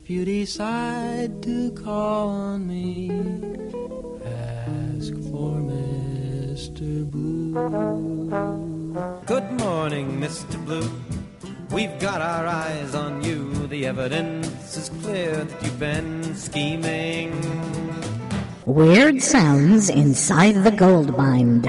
you decide to call on me, ask for Mr. Blue. Good morning, Mr. Blue. We've got our eyes on you. The evidence is clear that you've been scheming. Weird sounds inside the gold mine.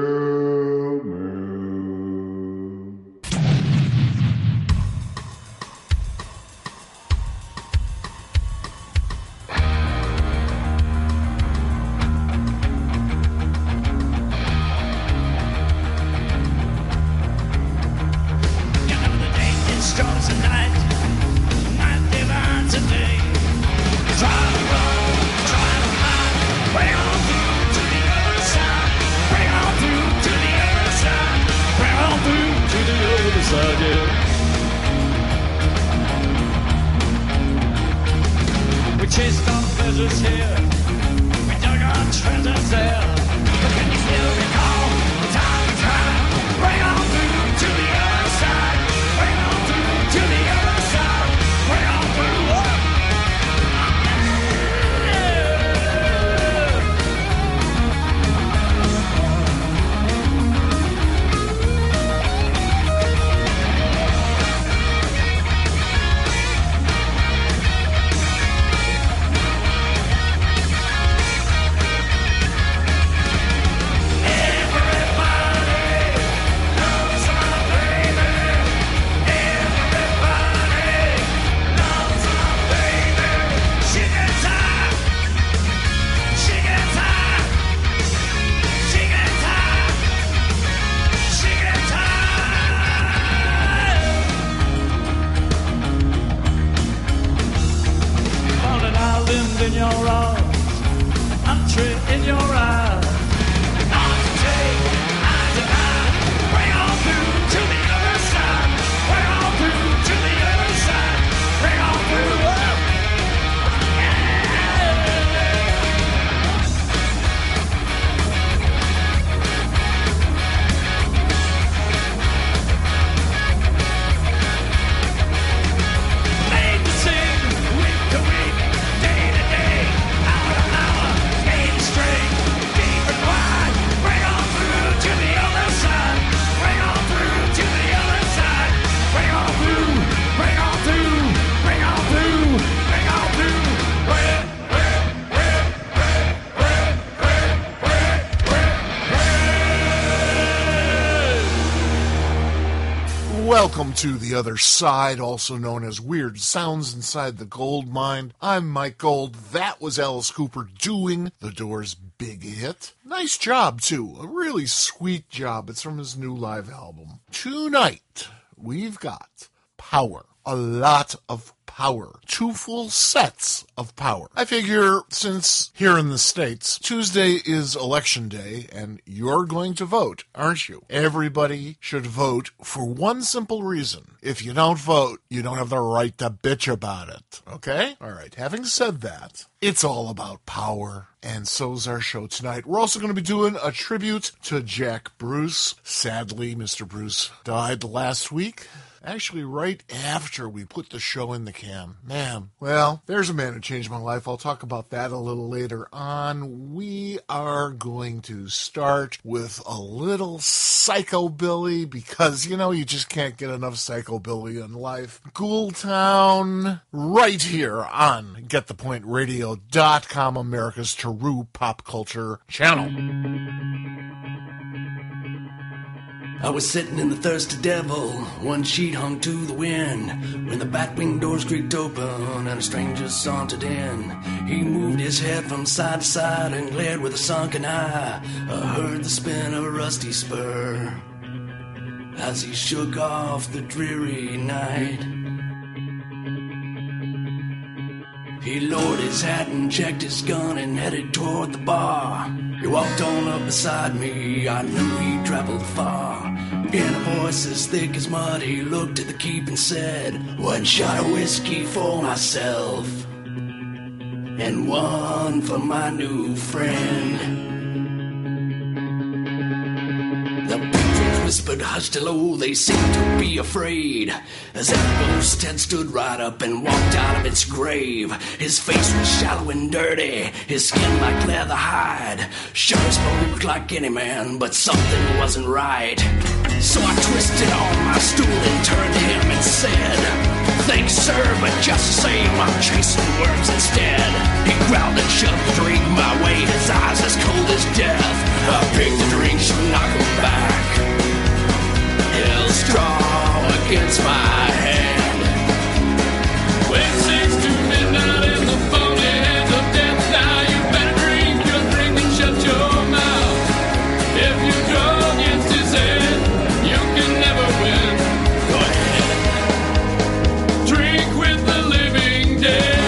Welcome to The Other Side, also known as Weird Sounds Inside the Gold Mine. I'm Mike Gold. That was Alice Cooper doing The Doors' big hit. Nice job, too. A really sweet job. It's from his new live album. Tonight, we've got Power. A lot of power. 2 full sets of power. I figure since here in the States, Tuesday is election day and you're going to vote, aren't you? Everybody should vote for one simple reason. If you don't vote, you don't have the right to bitch about it. Okay? All right. Having said that, it's all about power. And so's our show tonight. We're also going to be doing a tribute to Jack Bruce. Sadly, Mr. Bruce died last week. Actually, right after we put the show in the can. Man, well, there's a man who changed my life. I'll talk about that a little later on. We are going to start with a little psychobilly because, you know, you just can't get enough psychobilly in life. Ghoultown, right here on GetThePointRadio.com, America's true pop culture channel. I was sitting in the Thirsty Devil, one sheet hung to the wind, when the back wing doors creaked open and a stranger sauntered in. He moved his head from side to side and glared with a sunken eye. I heard the spin of a rusty spur as he shook off the dreary night. He lowered his hat and checked his gun and headed toward the bar. He walked on up beside me, I knew he'd traveled far. In a voice as thick as mud, he looked at the keep and said, "One shot of whiskey for myself, and one for my new friend." The patrons were whispered hushed hello, they seemed to be afraid. As that ghost had stood right up and walked out of its grave. His face was shallow and dirty, his skin like leather hide. Sure spoke like any man, but something wasn't right. So I twisted on my stool and turned to him and said, "Thanks, sir, but just the same, I'm chasing worms instead." He growled and shoved the drink my way, his eyes as cold as death. I picked the drink, should knock him back. Held strong against my hand. When 6 to midnight in the phony hands of death, now you better drink your drink and shut your mouth. If you draw against his head, you can never win. Go ahead. Drink with the living dead.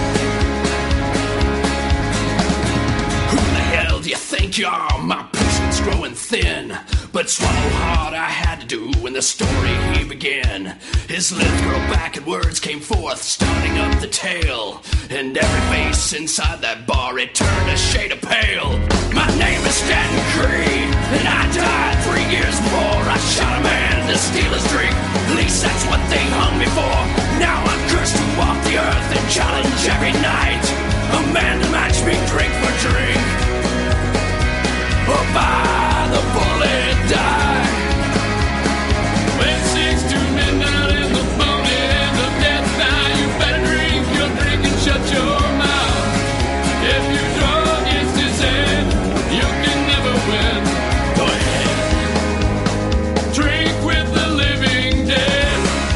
Who the hell do you think you are? My patience growing thin, but swallow hard I had to do when the story he began. His lips curled back and words came forth, starting up the tale. And every face inside that bar, it turned a shade of pale. My name is Stanton Creed, and I died 3 years before I shot a man to steal his drink. At least that's what they hung me for. Now I'm cursed to walk the earth and challenge every night a man to match me drink for drink, or by the bullet die. When 6 to midnight in the phony hands of death, now you better drink your drink and shut your mouth. If you draw against his head, you can never win. Go ahead. Drink with the living dead.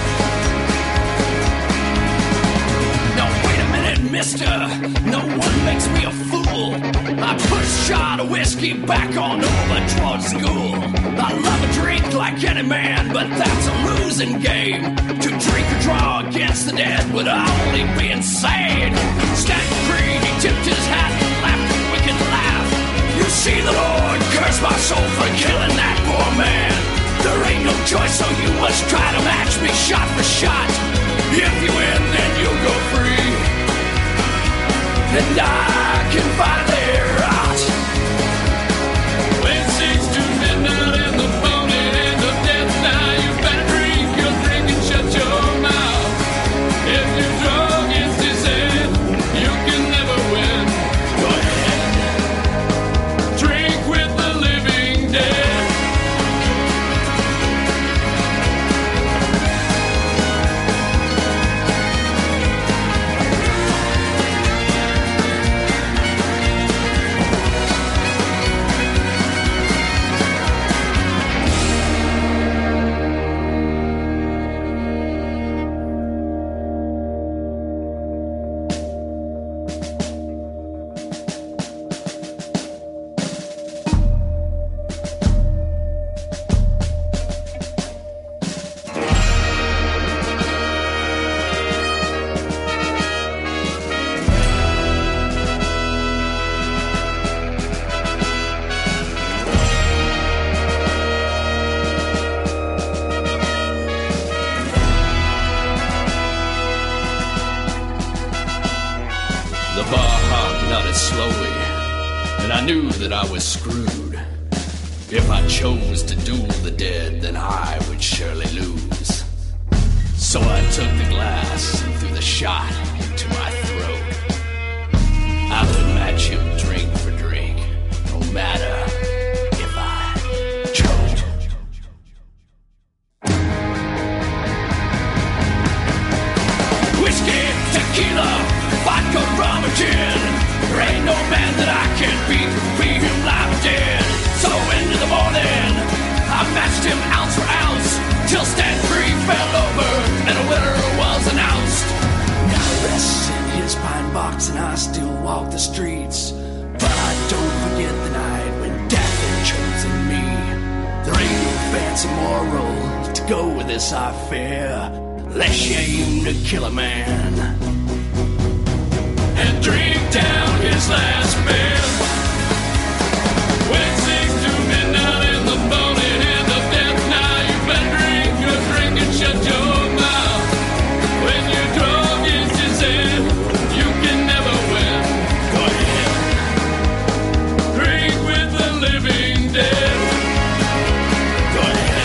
No, wait a minute, mister. No one makes me a fool. I put a shot of whiskey back on over towards school. I love a drink like any man, but that's a losing game. To drink or draw against the dead would only be insane. Stanton Creed, he tipped his hat and laughed a wicked laugh. You see, the Lord curse my soul for killing that poor man. There ain't no choice, so you must try to match me shot for shot. If you win, then you'll go free, and I can finally rot. When 6 to midnight in the phony hands of death, now you better drink your drink and shut your mouth. If you draw against his head, you can never win. Go ahead. Drink with the living dead. Slowly, and I knew that I was screwed. If I chose to duel the dead, then I would surely lose. So I took the glass and threw the shot into my throat. I would match him drink for drink, no matter if I choked. Whiskey, tequila, vodka, rum, or gin. There ain't no man that I can beat him live or dead. So into the morning, I matched him ounce for ounce, till Stanton Creed fell over and a winner was announced. Now rests in his pine box and I still walk the streets, but I don't forget the night when death had chosen me. There ain't no fancy moral to go with this, I fear, lest you aim to kill a man and drink down his last beer. When 6 to midnight in the phony hand of death, now you better drink your drink and shut your mouth. When you draw against his head, you can never win. Go ahead. Drink with the living dead. Go ahead.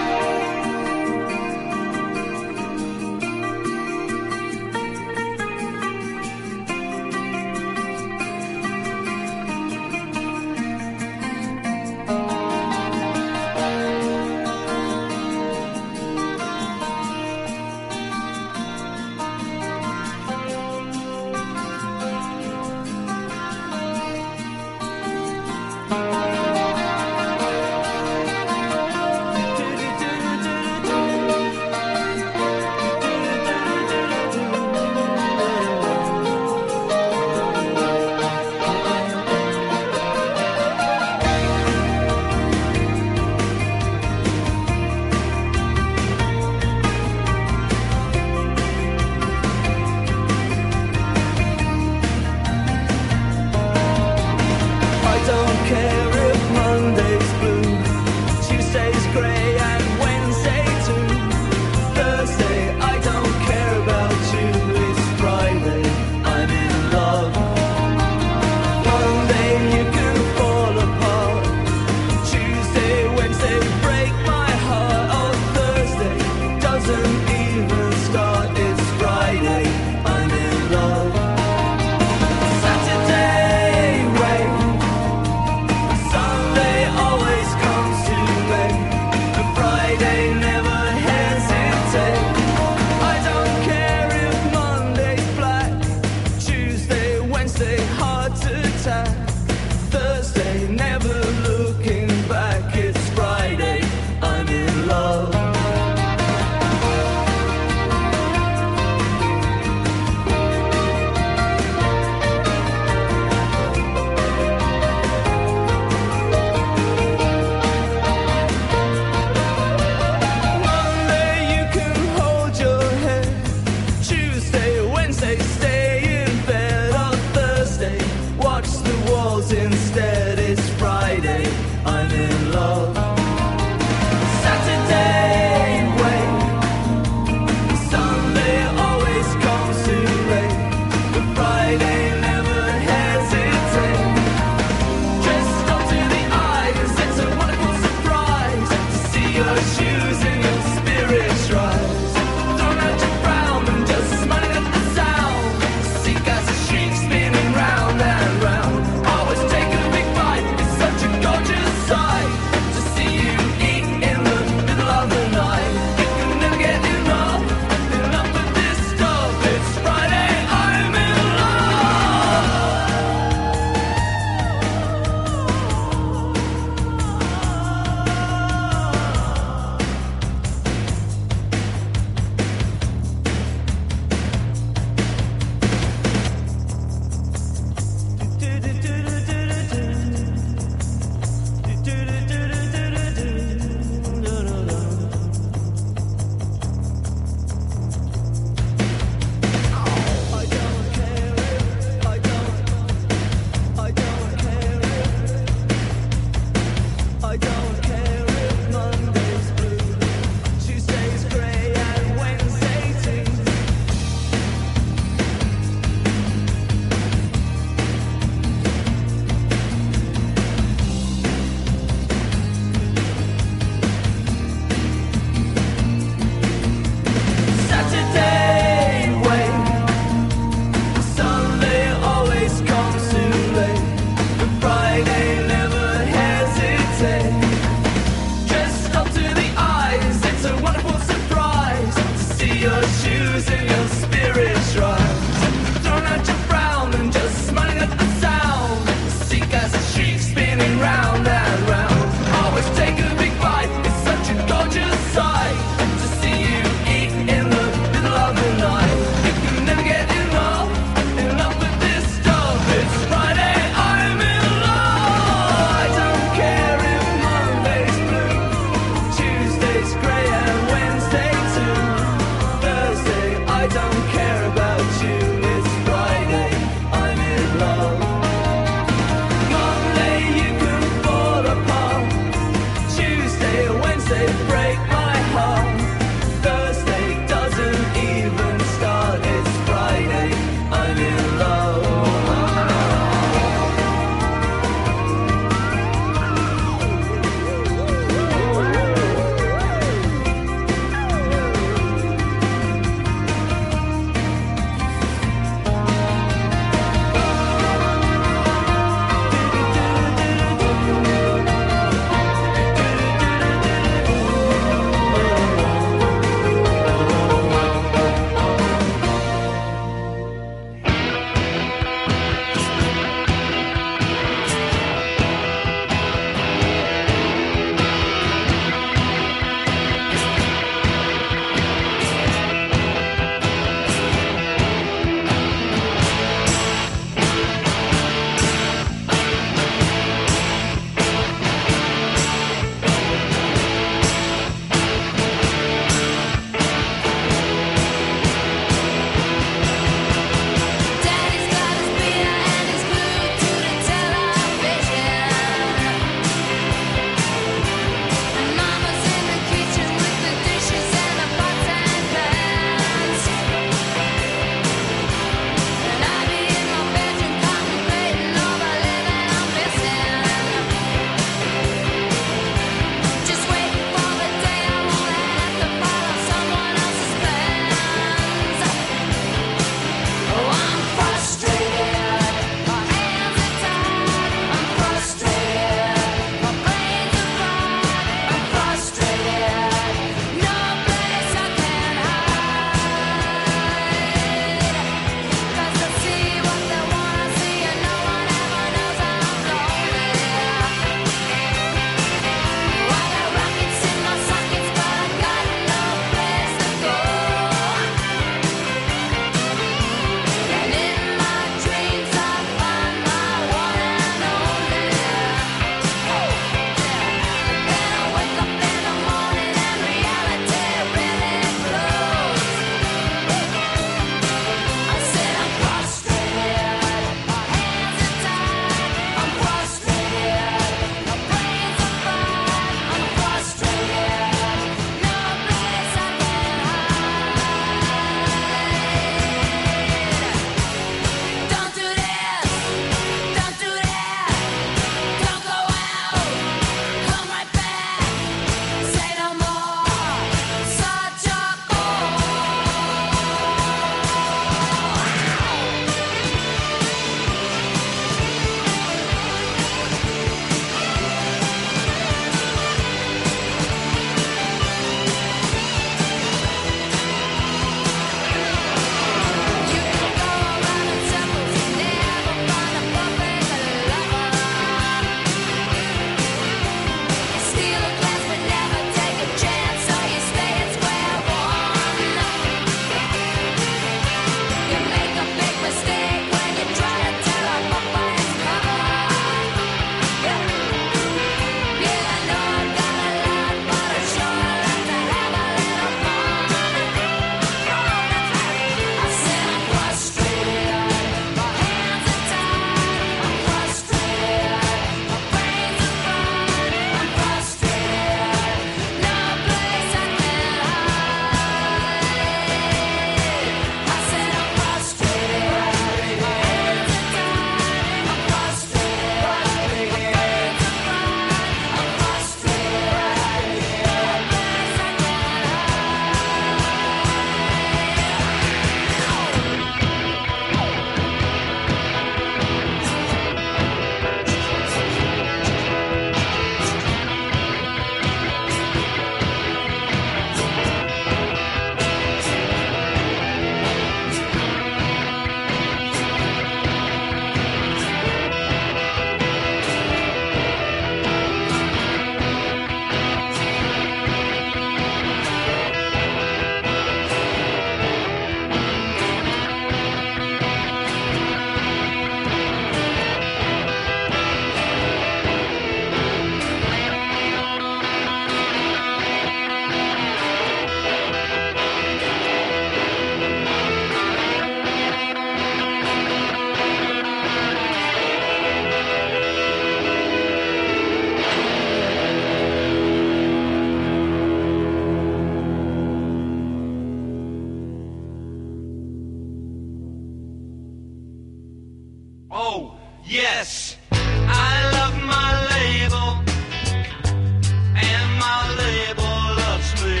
yes, I love my label, and my label loves me.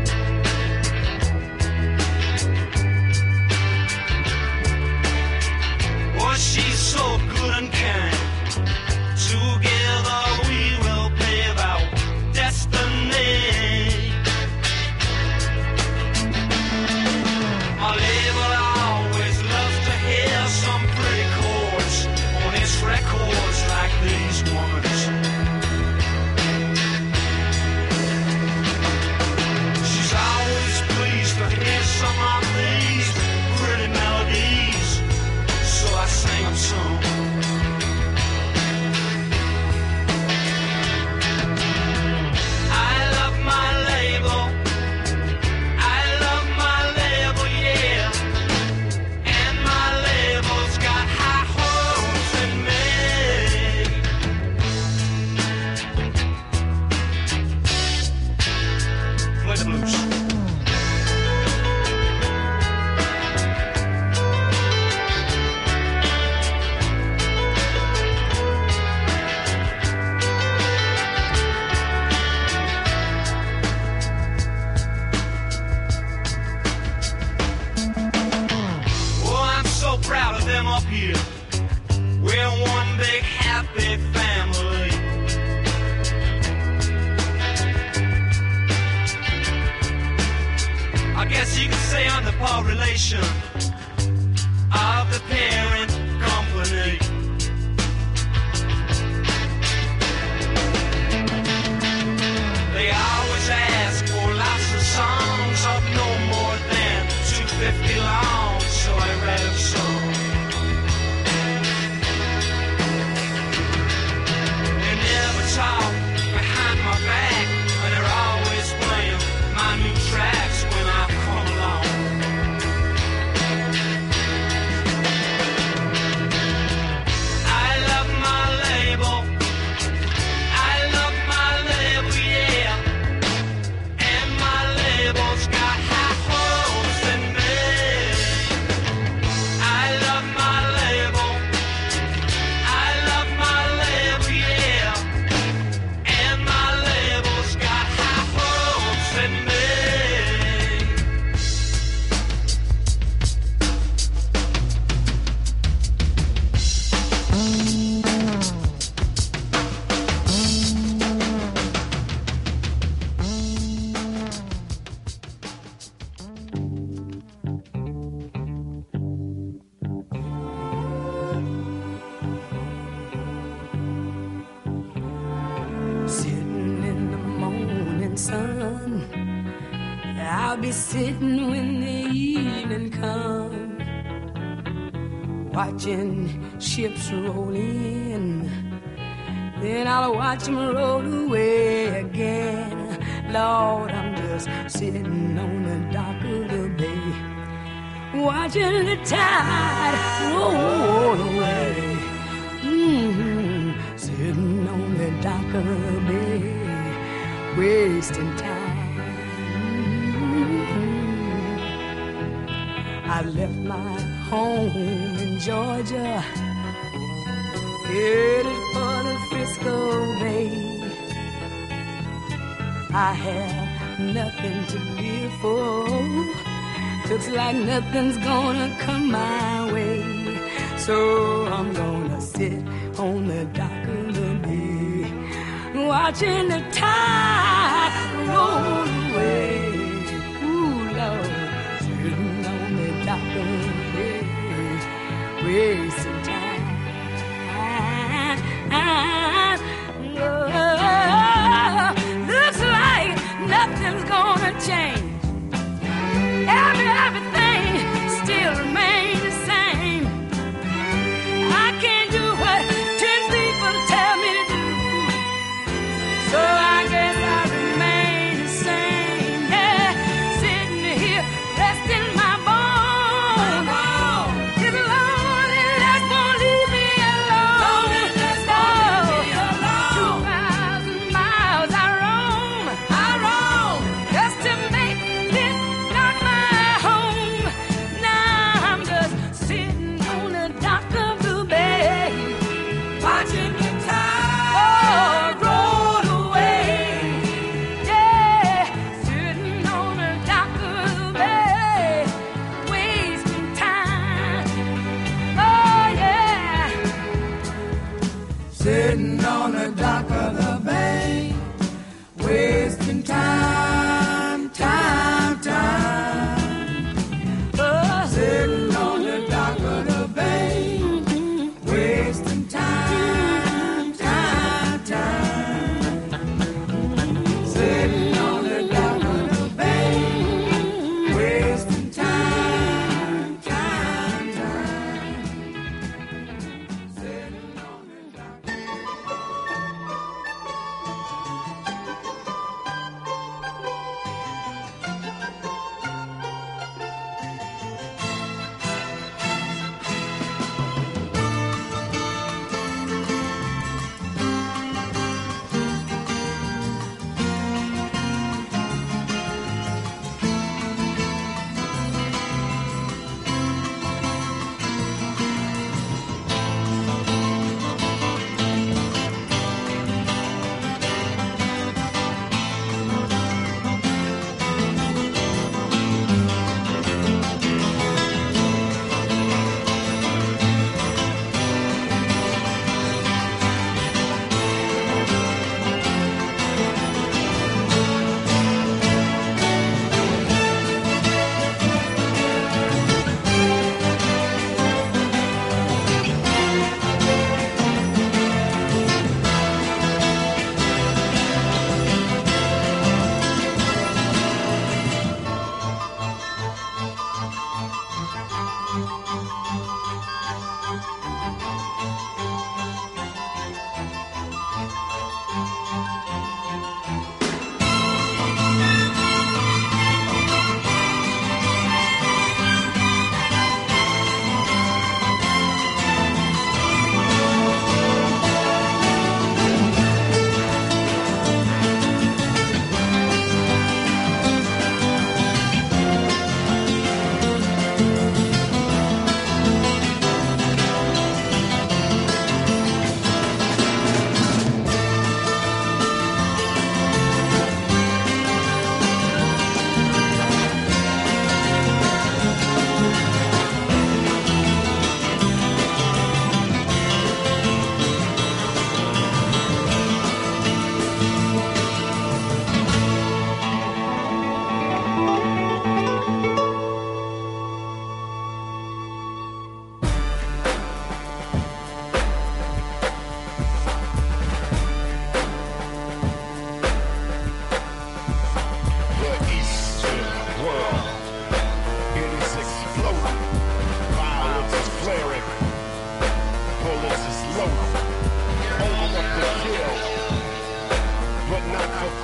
Oh, she's so good and kind. Together we will pave our destiny. My label always loves to hear some pretty chords on its records like these ones. She's always pleased to hear some of these pretty melodies, so I sing them some. Relation of the parent company. They always ask for lots of songs of no more than 250 long, so I write a song. They never talk behind my back, and they're always playing my new tracks when I come along. Sitting when the evening comes, watching ships roll in, then I'll watch them roll away again. Lord, I'm just sitting on the dock of the bay, watching the tide roll away. Sitting on the dock of the bay, wasting time. I left my home in Georgia, headed for the Frisco Bay. I have nothing to live for, looks like nothing's gonna come my way. So I'm gonna sit on the dock of the bay, watching the tide roll away. Ooh, Lord, sitting on the dock of the bay, wasting time. Looks like nothing's gonna change. Everything still remains the same. I can't do what 10 people tell me to do, so I guess I remain the same. Yeah, sitting here resting my bones. This loneliness won't leave me alone.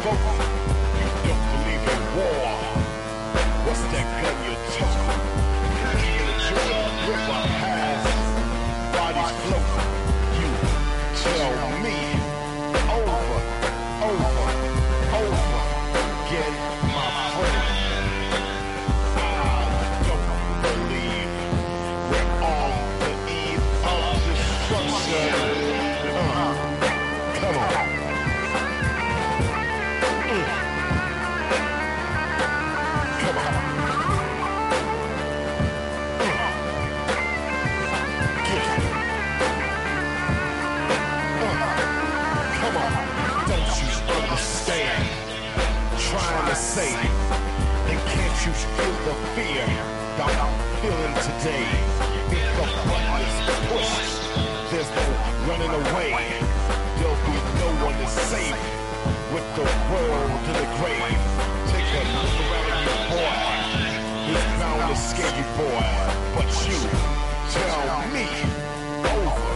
vote. You don't believe in war. What's that gun you took? Even the Jordan River has bodies float. You tell me over again, my friend. I don't believe we're on the eve of destruction. Come on. Come on. Get it. Come on. Don't you understand? Trying to say, and can't you feel the fear that I'm feeling today? If the button is pushed, there's no running away. There'll be no one to save with the world to the grave. Take a look around you, boy. It's bound to scare you, boy. But you tell me over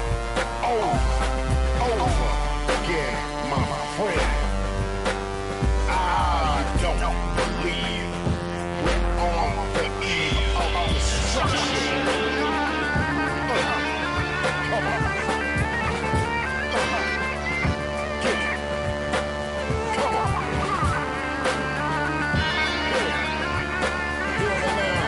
again, my friend. I don't believe we're on the eve of destruction. Come on. Get it. Come on. Hear me now.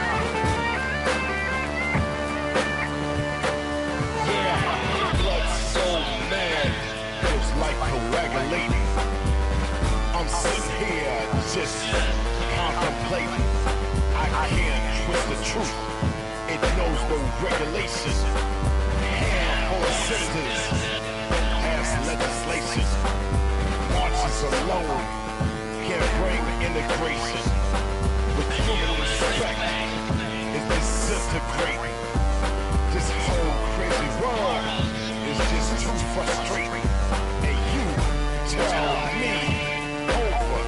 Yeah, blood's so mad, feels like coagulating. I'm sitting here just contemplating. I can't twist the truth. It knows no regulation. Handful of senators pass legislation. Marches alone can't bring integration. With human respect is disintegrating. This whole crazy world is just too frustrating. And you tell me over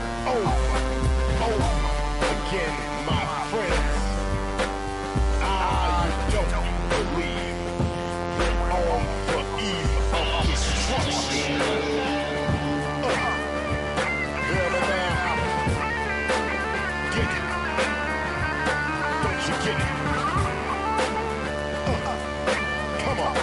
again, my friends. I don't believe we're on the eve of destruction. Hear me now. Get it. Don't you get it? Come on.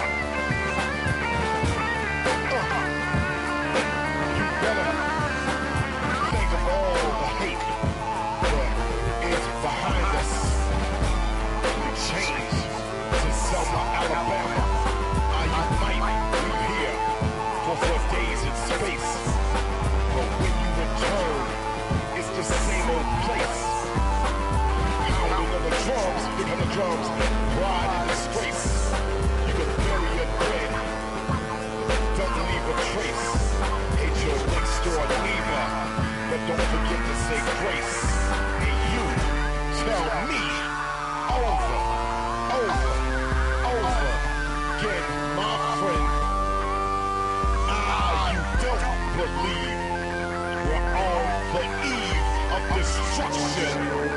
You better think of all the hate that is behind us. We change to Selma, Alabama. You might be here for 4 days in space, but when you return, it's the same old place. Pounding on the drums, picking the drums, pride and disgrace. You can bury your dead, don't leave a trace. Hate your next door neighbor, but don't forget to say grace. And you tell me over again, my friend. You don't believe we're on the eve of destruction.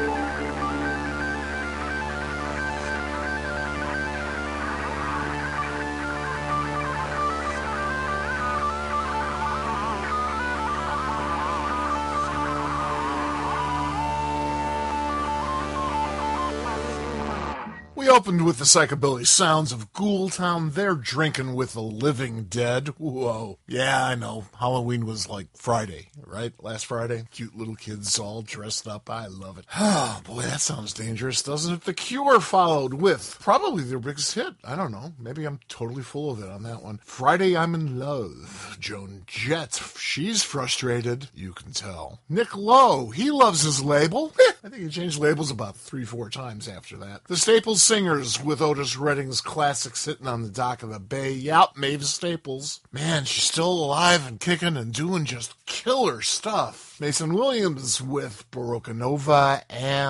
We opened with the psychobilly sounds of Ghoultown. They're drinking with the living dead. Whoa. Yeah, I know. Halloween was like Friday, right? Last Friday. Cute little kids all dressed up. I love it. Oh, boy, that sounds dangerous, doesn't it? The Cure followed with probably their biggest hit. I don't know. Maybe I'm totally full of it on that one. Friday, I'm in Love. Joan Jett. She's frustrated. You can tell. Nick Lowe. He loves his label. I think he changed labels about 3-4 times after that. The Staples Singers with Otis Redding's classic Sitting on the Dock of the Bay. Yep, Mavis Staples. Man, she's still alive and kicking and doing just killer stuff. Mason Williams with Baroque Nova and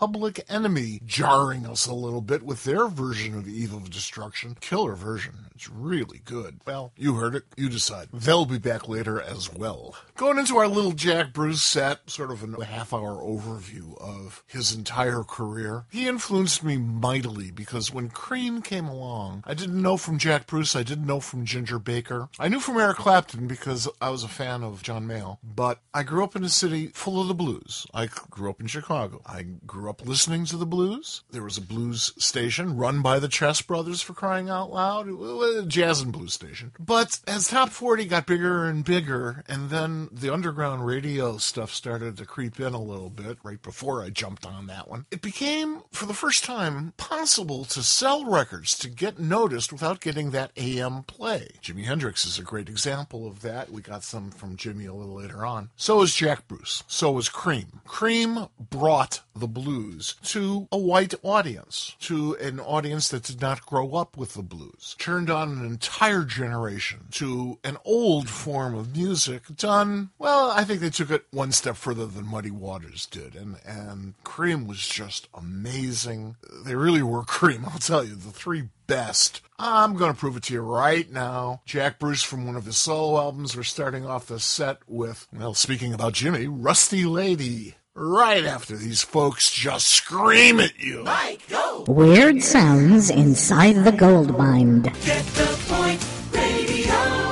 Public Enemy jarring us a little bit with their version of Eve of Destruction. Killer version. It's really good. Well, you heard it. You decide. They'll be back later as well. Going into our little Jack Bruce set, sort of a half-hour overview of his entire career. He influenced me mightily because when Cream came along, I didn't know from Jack Bruce, I didn't know from Ginger Baker. I knew from Eric Clapton because I was a fan of John Mayall, but I grew up in a city full of the blues. I grew up in Chicago. I grew up listening to the blues. There was a blues station run by the Chess Brothers, for crying out loud. It was a jazz and blues station. But as Top 40 got bigger and bigger, and then the underground radio stuff started to creep in a little bit right before I jumped on that one, it became, for the first time, possible to sell records, to get noticed without getting that AM play. Jimi Hendrix is a great example of that. We got some from Jimmy a little later on. So is Jack Bruce. So is Cream. Cream brought the blues to a white audience, to an audience that did not grow up with the blues. Turned on an entire generation to an old form of music done, well, I think they took it one step further than Muddy Waters did, and Cream was just amazing. They really were Cream, I'll tell you, the three best. I'm going to prove it to you right now. Jack Bruce from one of his solo albums. We're starting off the set with, well, speaking about Jimmy, Rusty Lady. Right after these folks just scream at you. Mike, go! Weird sounds inside the gold mine. Get the point, radio.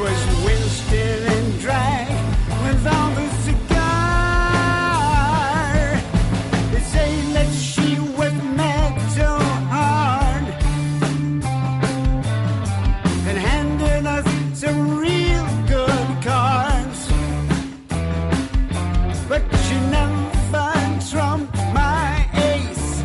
was wasted and dry without a cigar. They say that she was mad so hard and handed us some real good cards, but she never trumped my ace.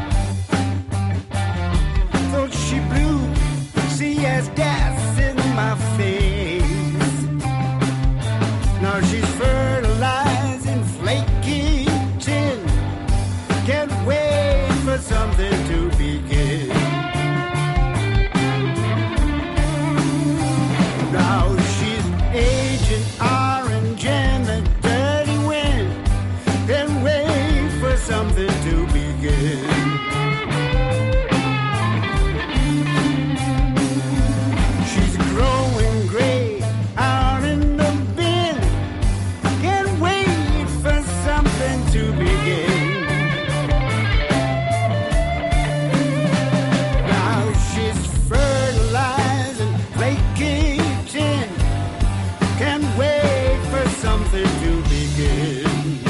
Thought she blew CS gas in my face. Now she's fertilizing flaky tin. Can't wait for something to begin. Now she's Agent Orange and the dirty wind. Can't wait for something to begin. She's growing gray out in the bin. Can't wait for something to begin. Now she's fertilizing flaky tin. Can't wait for something to begin.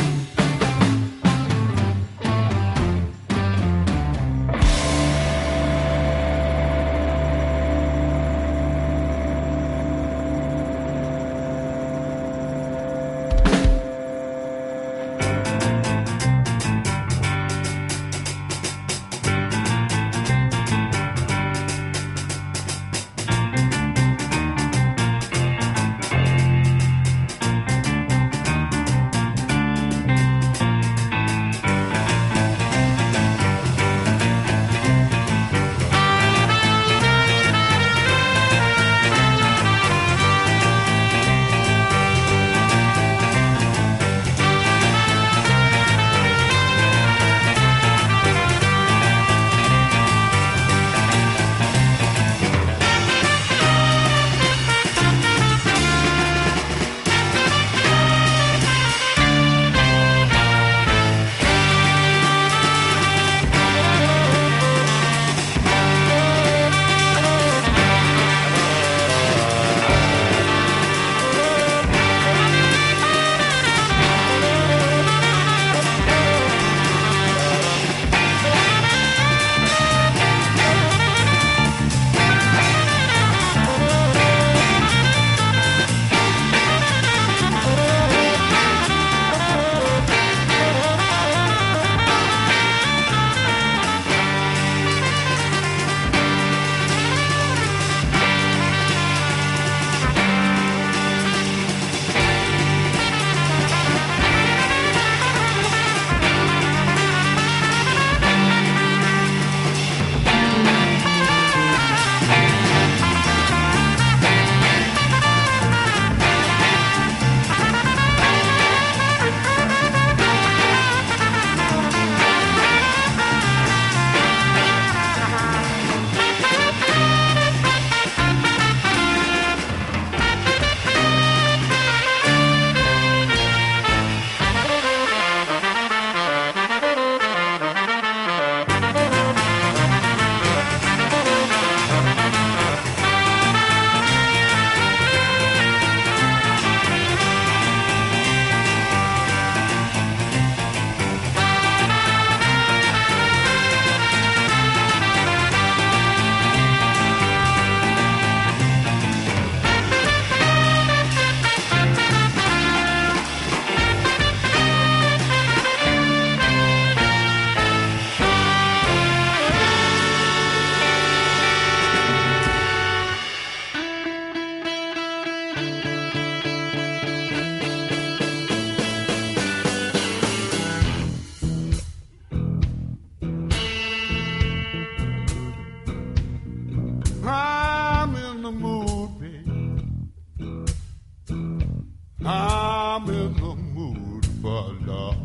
I'm in the mood for love.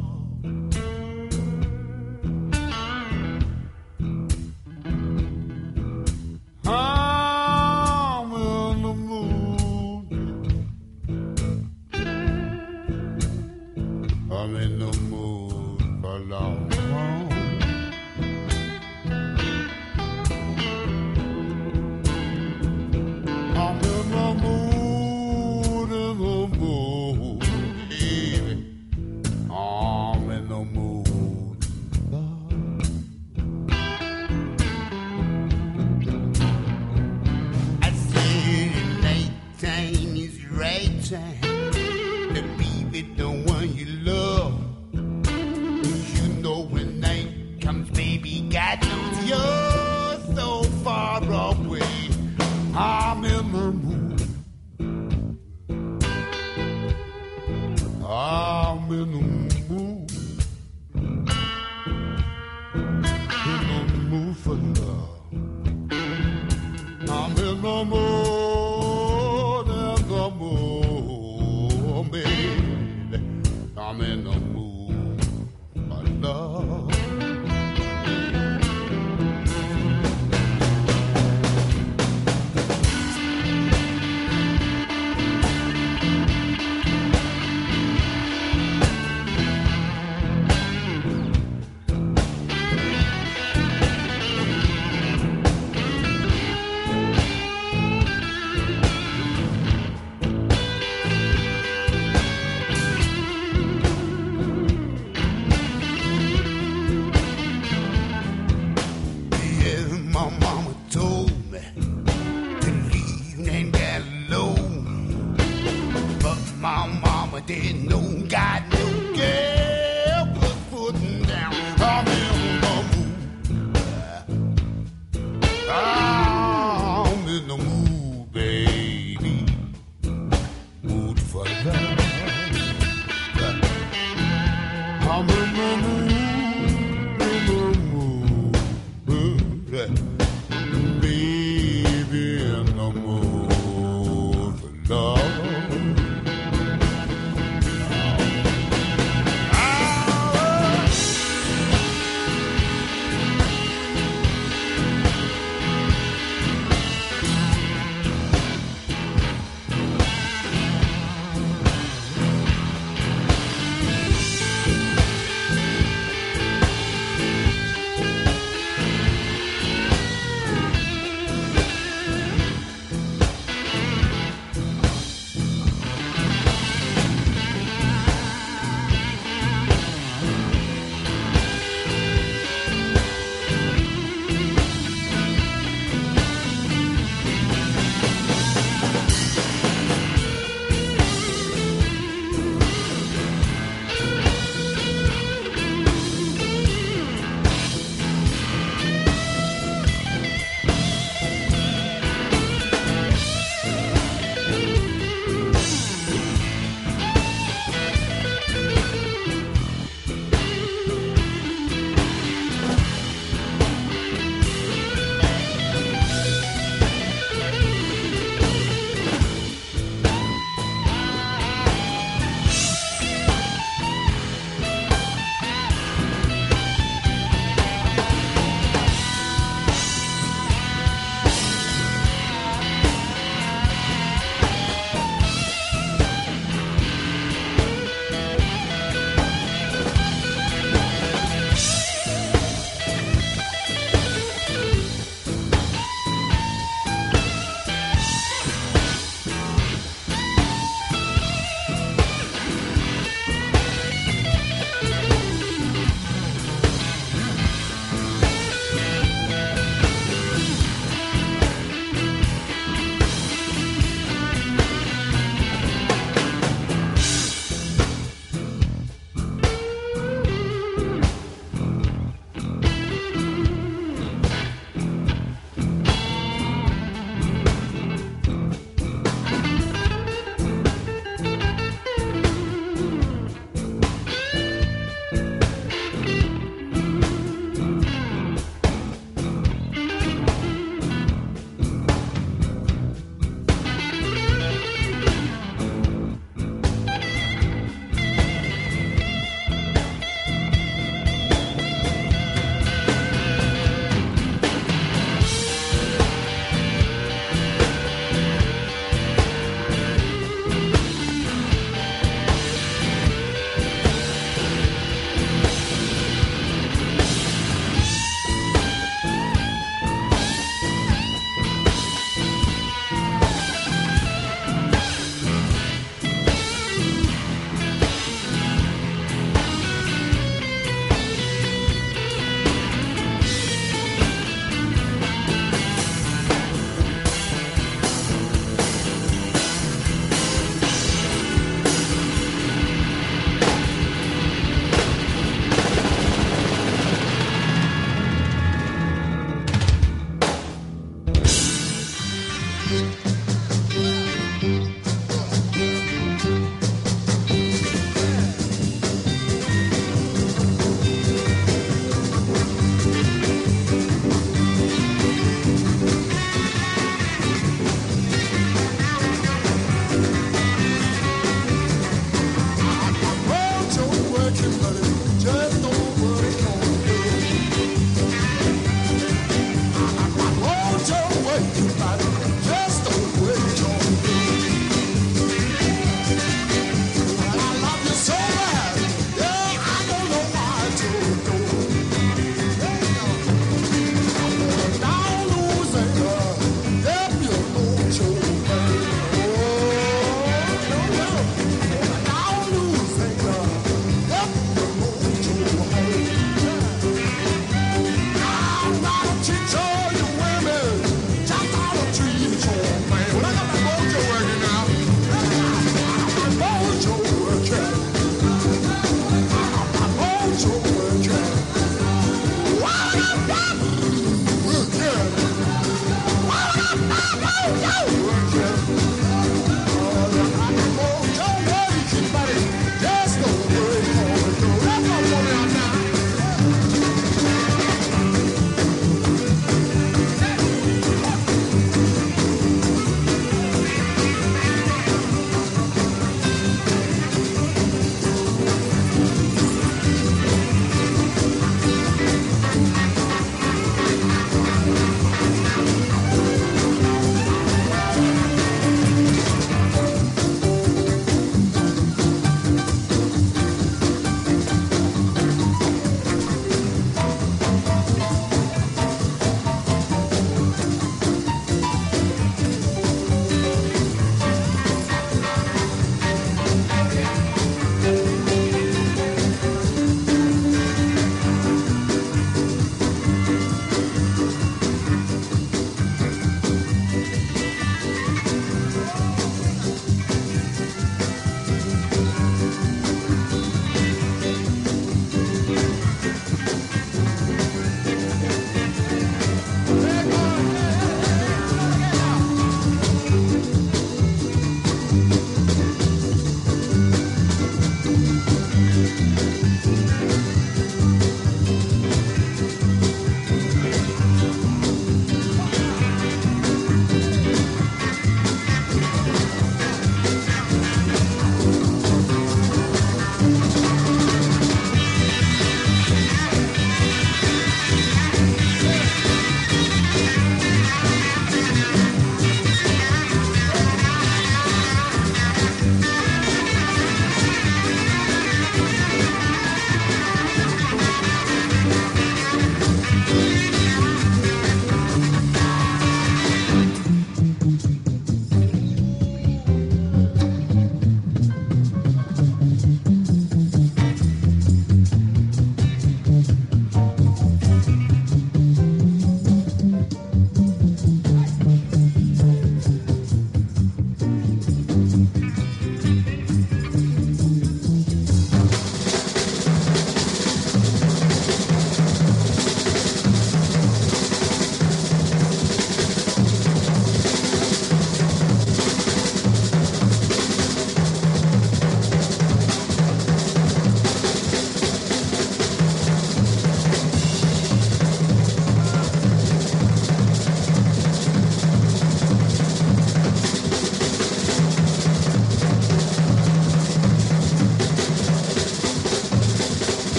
I'm in the mood. I'm in the mood for love. I'm in the mood time to be with the one you love. You know when night comes, baby, God knows you're so far away. I'm in the mood. I'm in the mood. In the mood for love. I'm in the mood, baby. I'm in the mood for love. Didn't know God knew girl was putting down. I'm in the mood. I'm in the mood, baby. Mood for love. I'm in the mood, baby, in the mood for love.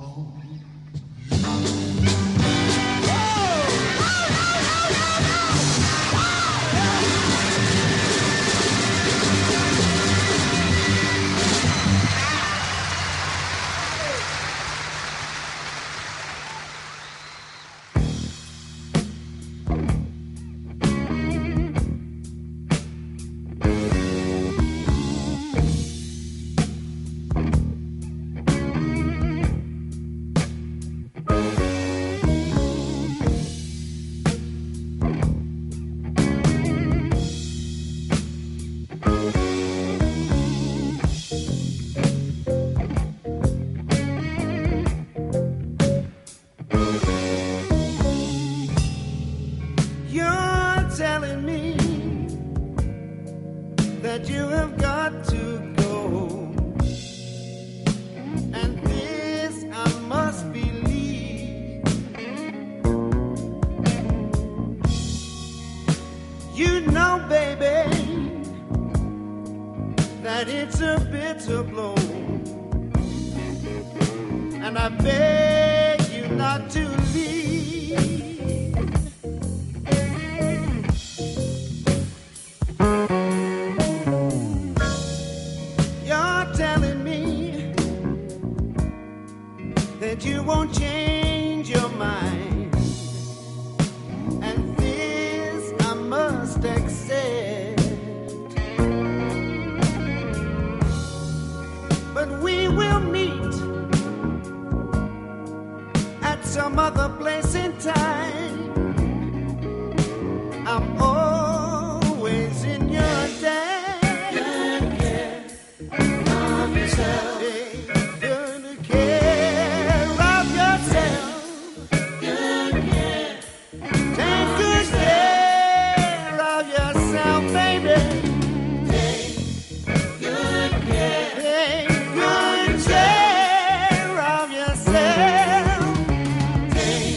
You're telling me that you have got to go, and this I must believe. You know, baby, that it's a bitter blow, and I beg you not to leave. You won't change your mind, and this I must accept. But we will meet at some other place in time. I'm always in your debt. Good care of yourself. Take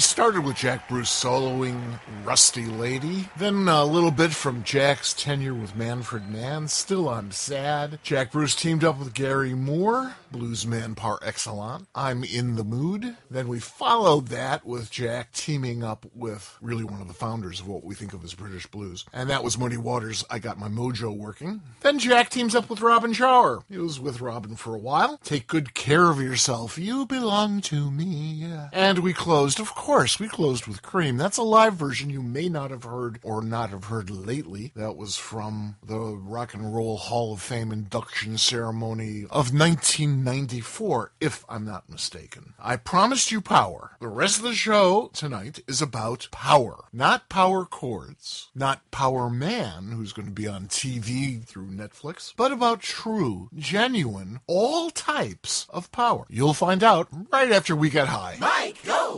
started with Jack Bruce soloing Rusty Lady, then a little bit from Jack's tenure with Manfred Mann, Still I'm Sad. Jack Bruce teamed up with Gary Moore, bluesman par excellence, I'm in the Mood. Then we followed that with Jack teaming up with really one of the founders of what we think of as British blues, and that was Muddy Waters' I Got My Mojo Working. Then Jack teams up with Robin Trower. He was with Robin for a while. Take Good Care of Yourself, You Belong to Me. And we closed with Cream. That's a live version you may not have heard or not have heard lately. That was from the Rock and Roll Hall of Fame induction ceremony of 1994, if I'm not mistaken. I promised you power. The rest of the show tonight is about power. Not power chords, not Power Man, who's going to be on TV through Netflix, but about true, genuine, all types of power. You'll find out right after we get high. Mike, go!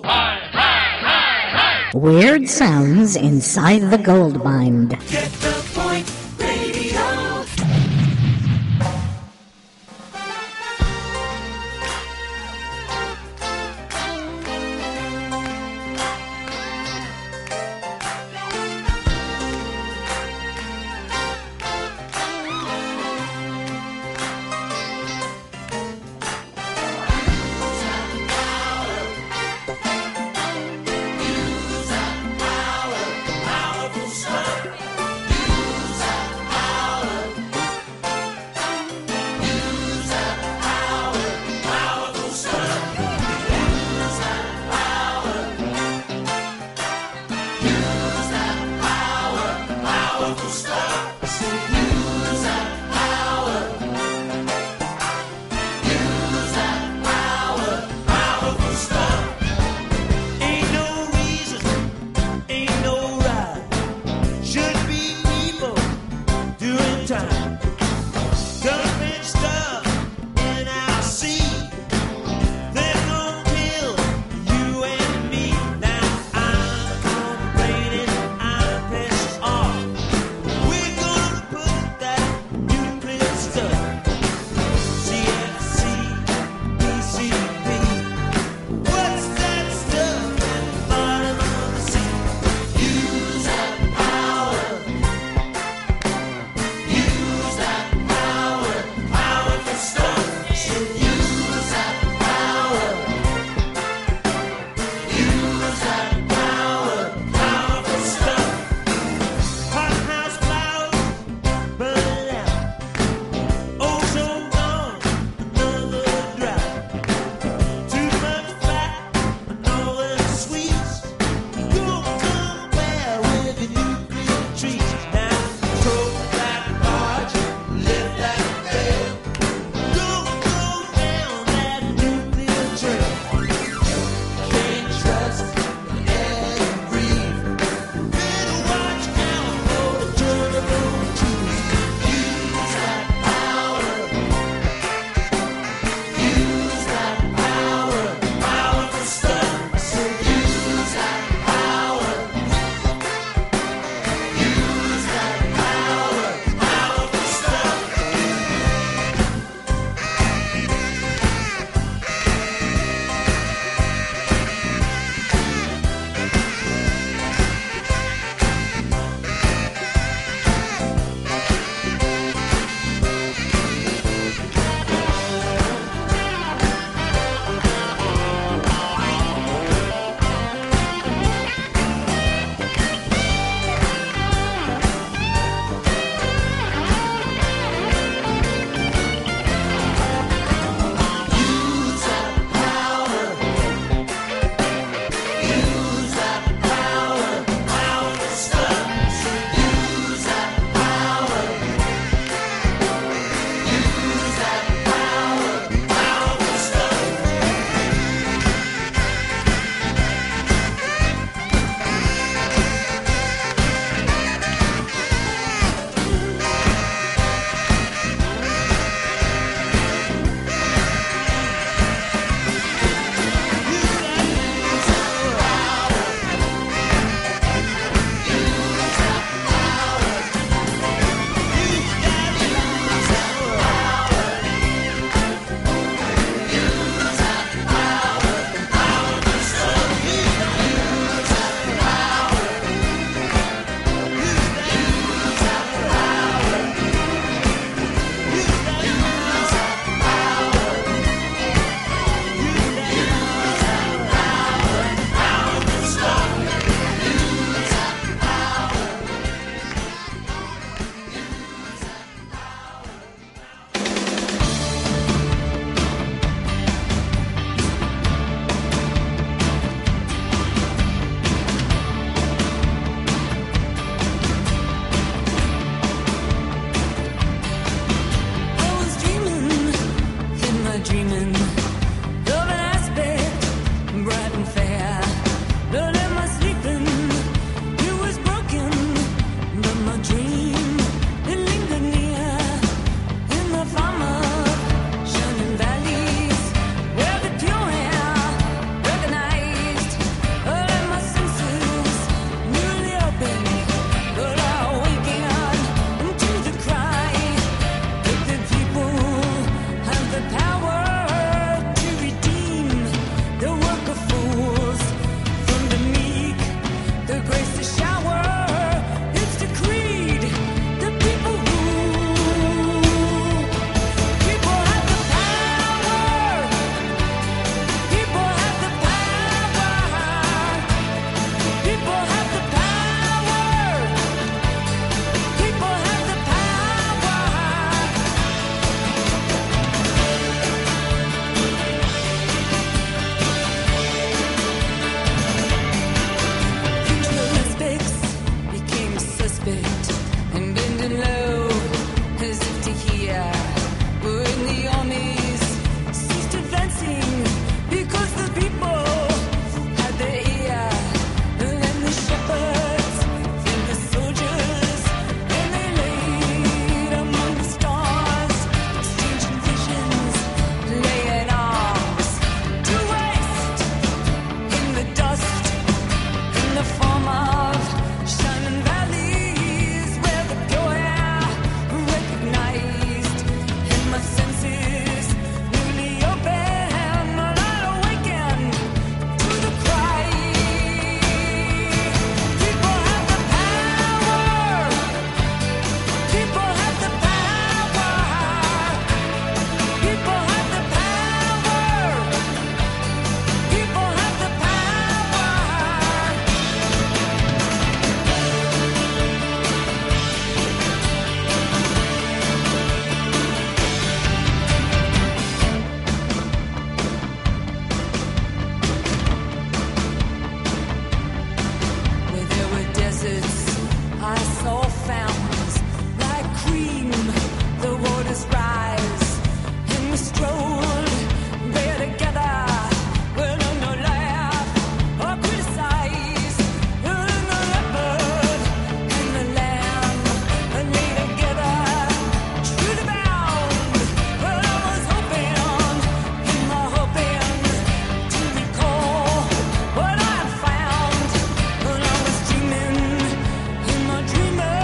Weird sounds inside the gold mine. Get the point, radio. I saw fountains like cream, the waters rise, and we strolled there together. We'll not laugh or criticize. We'll not leopard and the lamb and lay together, truly bound. Well, I was hoping to recall what I had found when I was dreaming in my dreaming.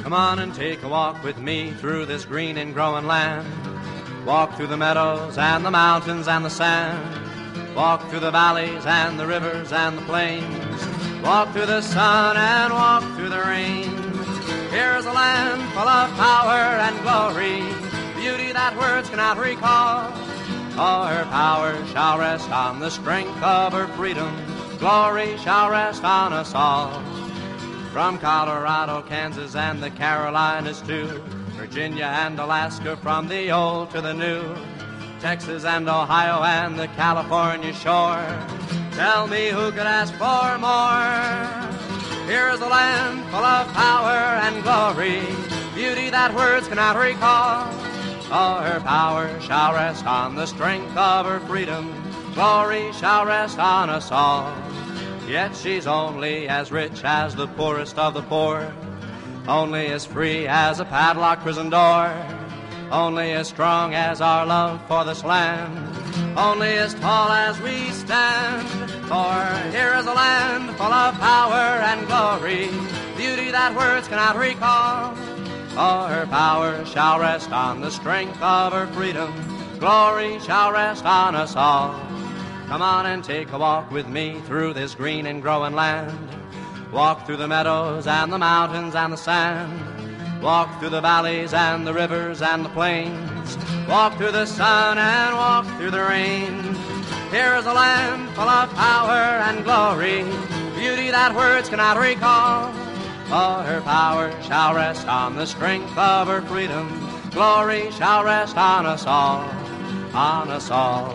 Come on and take a walk with me through this green and growing land. Walk through the meadows and the mountains and the sand. Walk through the valleys and the rivers and the plains. Walk through the sun and walk through the rain. Here's a land full of power and glory, beauty that words cannot recall. All her power shall rest on the strength of her freedom. Glory shall rest on us all. From Colorado, Kansas, and the Carolinas too, Virginia and Alaska, from the old to the new, Texas and Ohio and the California shore. Tell me who could ask for more? Here's a land full of power and glory, beauty that words cannot recall. All her power shall rest on the strength of her freedom. Glory shall rest on us all. Yet she's only as rich as the poorest of the poor, only as free as a padlocked prison door, only as strong as our love for this land, only as tall as we stand. For here is a land full of power and glory, beauty that words cannot recall. All her power shall rest on the strength of her freedom. Glory shall rest on us all. Come on and take a walk with me through this green and growing land. Walk through the meadows and the mountains and the sand. Walk through the valleys and the rivers and the plains. Walk through the sun and walk through the rain. Here is a land full of power and glory, beauty that words cannot recall. All her power shall rest on the strength of her freedom. Glory shall rest on us all, on us all.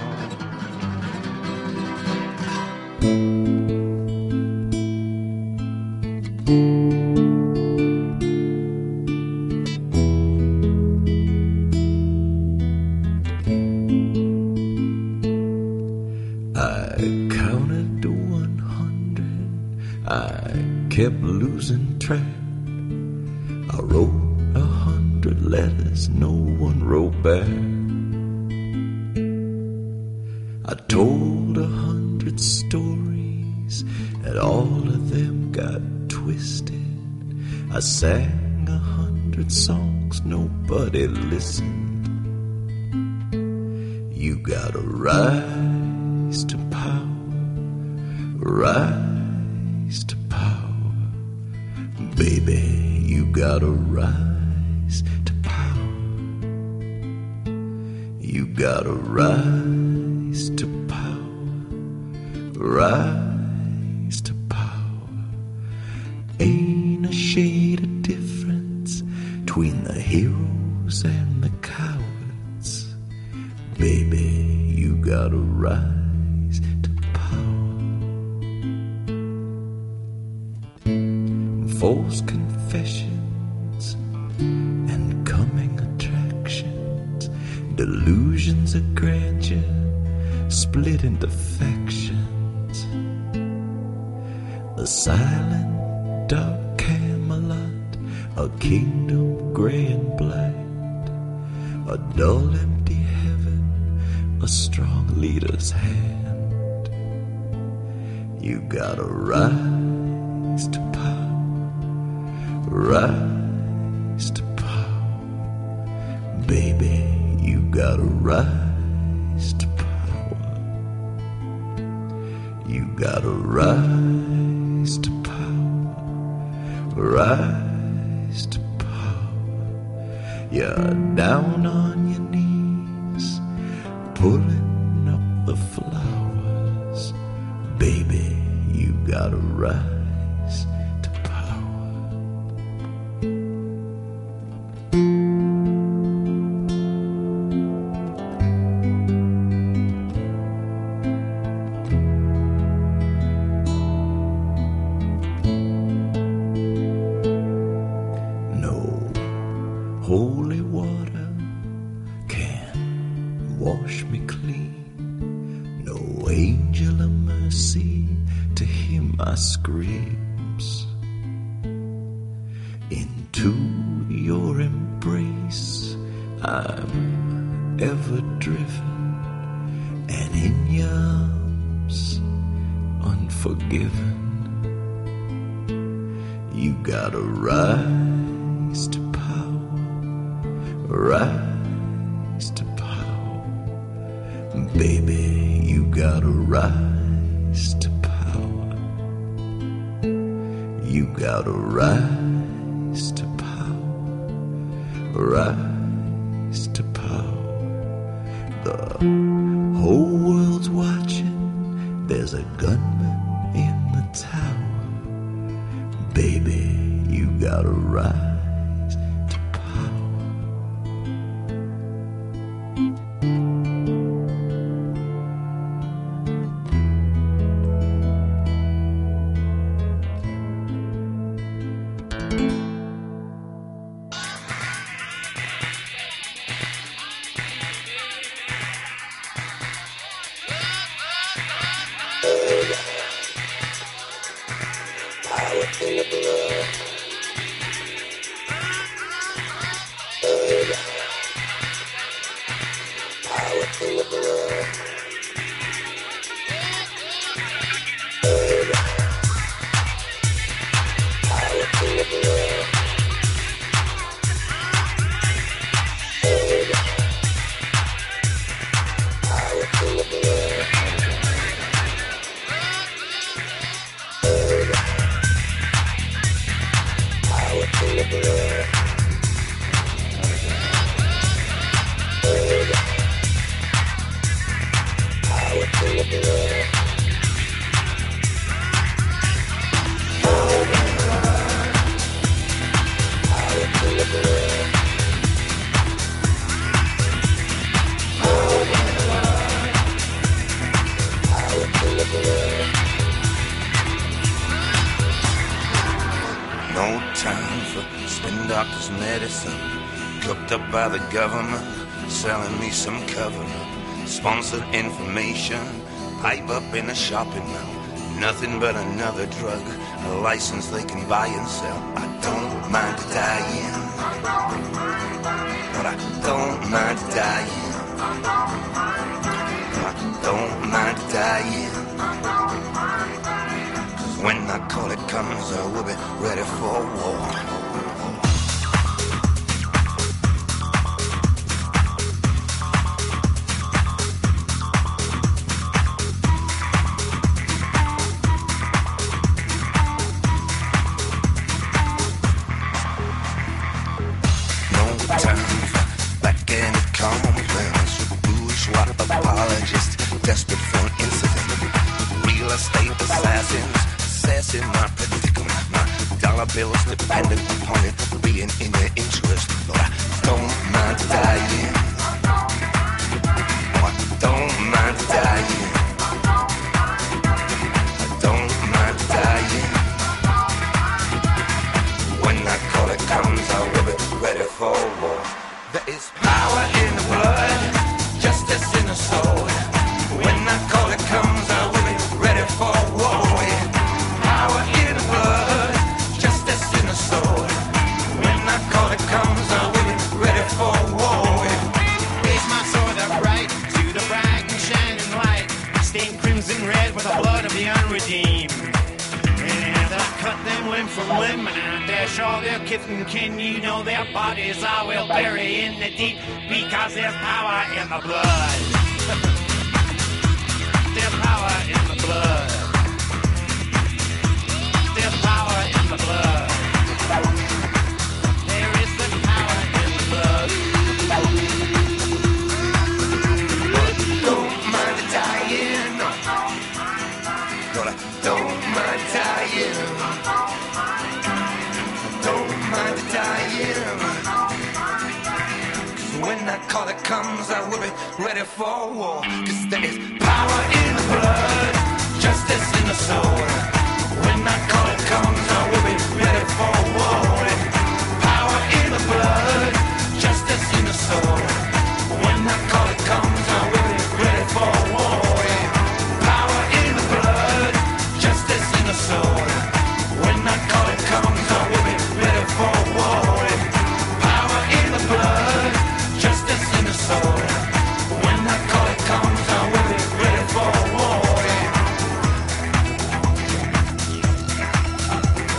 Kept losing track. I wrote 100 letters, no one wrote back. I told 100 stories, and all of them got twisted. I sang 100 songs, nobody listened. You gotta rise to power, rise to power. Baby, you gotta rise to power. You gotta rise to power. Rise to power. Ain't a shade of difference between the heroes and the cowards. Baby, you gotta rise to false confessions and coming attractions, delusions of grandeur split into factions. A silent dark Camelot, a kingdom gray and blind, a dull empty heaven, a strong leader's hand. You gotta rise to power. Rise to power. Baby, you gotta rise to power. You gotta rise to power. Rise to power. You're down on your knees, pulling up the flowers. Baby, you gotta rise. Holy water can wash me clean. No angel of mercy to hear my screams. Into your embrace I'm ever driven, and in your arms unforgiven. You gotta rise rise to power, rise to power. Baby, you gotta rise to power. You gotta rise to power, rise to power. The whole world's watching, there's a gunman in the tower. Baby, you gotta rise to power. No time for spin doctor's medicine, cooked up by the government, selling me some cover-up. Sponsored information, pipe up in a shopping mall. Nothing but another drug, a license they can buy and sell. I don't mind dying, but I don't mind dying. I don't mind dying. When I call it comes, I will be ready for war. No time for back end complaints. Bourgeois apologists, desperate for an incident. Real estate assassins, assessing my predicament. My dollar bills dependent upon it being in their interest. But I don't mind dying. Oh, I don't mind dying. I don't mind dying. When that call it comes, I will be ready for war. There is power in the blood, justice in the soul. When that call it comes, I will be ready for war. Power in the blood, justice in the soul. When that call it comes, I will be ready for war. Raise my sword upright to the bright and shining light, stained crimson red with the blood of the unredeemed. And I cut them limb from limb, and I dash all their kith and kin. You know their bodies I will bury in the deep, because there's power in the blood. There's power in the blood. There's power in the blood. There is the power in the blood. Don't mind dying. But I don't mind dying. Don't mind dying. 'Cause when that call it comes, I will be ready for war. 'Cause there is power in the blood, justice in the soul. When that call it comes, I will be ready for war. Power in the blood, justice in the soul. When that call it comes, I will be ready for war. Power in the blood, justice in the soul. When that call it comes, I will be ready for war. Power in the blood, justice in the soul. When that call it comes, I will be ready for war.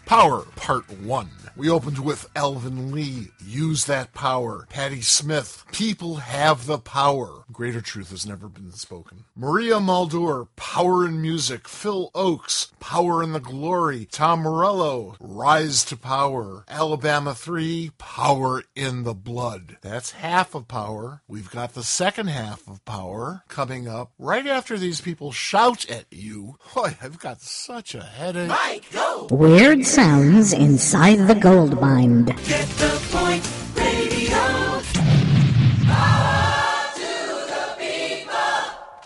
Power, Part 1. We opened with Elvin Lee, Use That Power. Patti Smith, People Have the Power. Greater truth has never been spoken. Maria Muldaur, Power in Music. Phil Oakes, Power in the Glory. Tom Morello, Rise to Power. Alabama 3, Power in the Blood. That's half of Power. We've got the second half of Power coming up right after these people shout at you. Boy, I've got such a headache. Mike, go! Weird sounds inside the gold mine. Get the point, radio. Power to the people.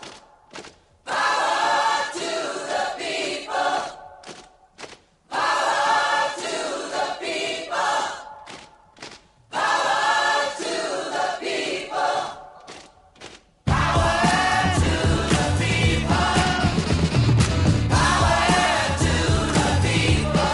Power to the people. Power to the people. Power to the people. Power to the people. Power to the people.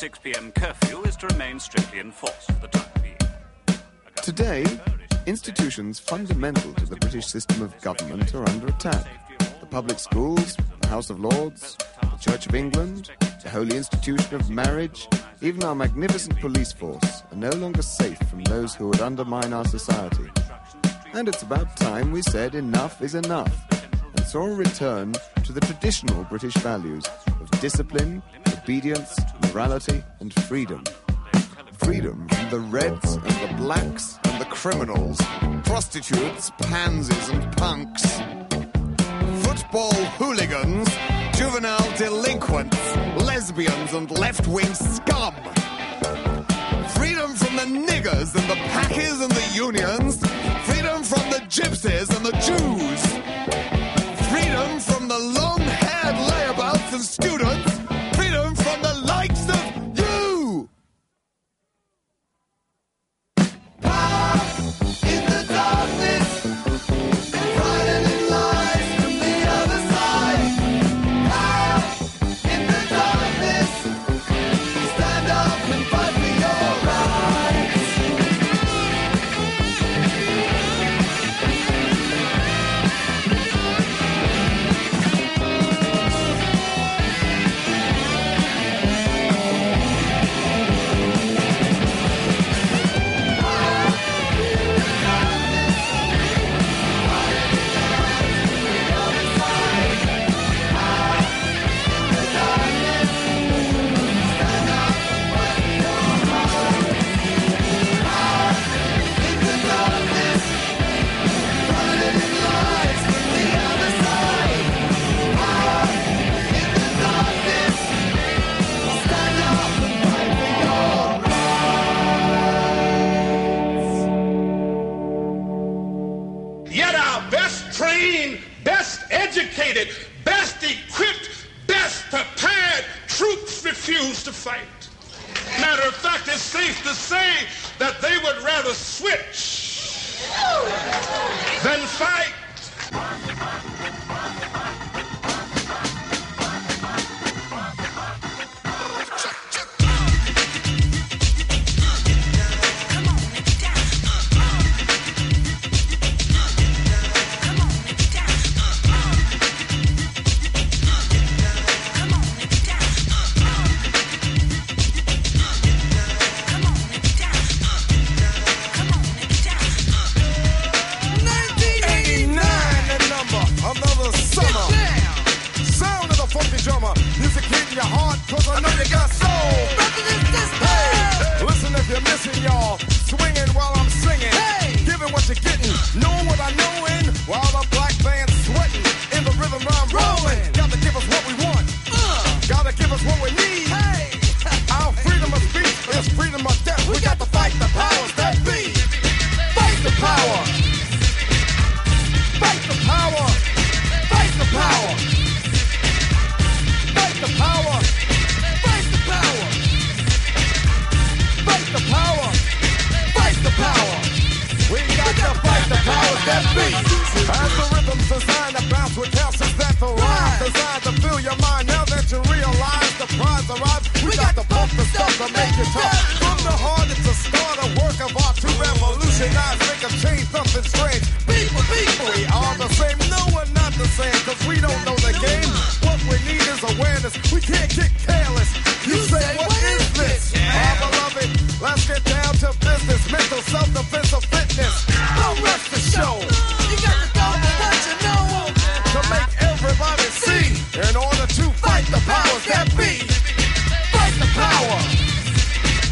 6 p.m. curfew is to remain strictly enforced for the time being. Today, institutions fundamental to the British system of government are under attack. The public schools, the House of Lords, the Church of England, the holy institution of marriage, even our magnificent police force are no longer safe from those who would undermine our society. And it's about time we said enough is enough, and saw a return to the traditional British values of discipline, obedience, morality, and freedom. Freedom from the reds and the blacks and the criminals, prostitutes, pansies and punks, football hooligans, juvenile delinquents, lesbians and left-wing scum. Freedom from the niggers and the packers and the unions, freedom from the gypsies and the Jews, freedom from the long-haired layabouts and students, freedom from the likes of you! Power in the darkness, frightening lies from the other side. Power in the darkness, stand up and fight for your rights. Yet our best trained, best educated, best equipped, best prepared troops refuse to fight. Matter of fact, it's safe to say that they would rather switch than fight. Music hitting your heart, cause I know you got soul. Hey, listen if you're missing, y'all. Swinging while I'm singing. Hey, giving what you're getting. Knowing what I knowin'. While the black band's sweating. In the rhythm I'm rolling. Gotta give us what we want. Gotta give us what we need. Hey, our freedom of speech is freedom of death. We got to fight the powers that be. Fight the power. Fight the power. Fight the power. Fight the power! Fight the power! Fight the power! Fight the power! We got to fight the powers that be! As the rhythm's designed to bounce with calcium that the rhyme designed to fill your mind. Now that you realize the prize arrives, we got to pump the stuff to make it tough. From the heart, it's a start, a work of art to revolutionize, make a change, something strange. People, we are the same. No, we're not the same, cause we don't know the game. What we need is awareness. We can't get careless. You say, what is this? Our beloved, let's get down to business. Mental self-defense of fitness. Don't rush the show. You got to go with what you know. To make everybody see. In order to fight the powers that be. Fight the power.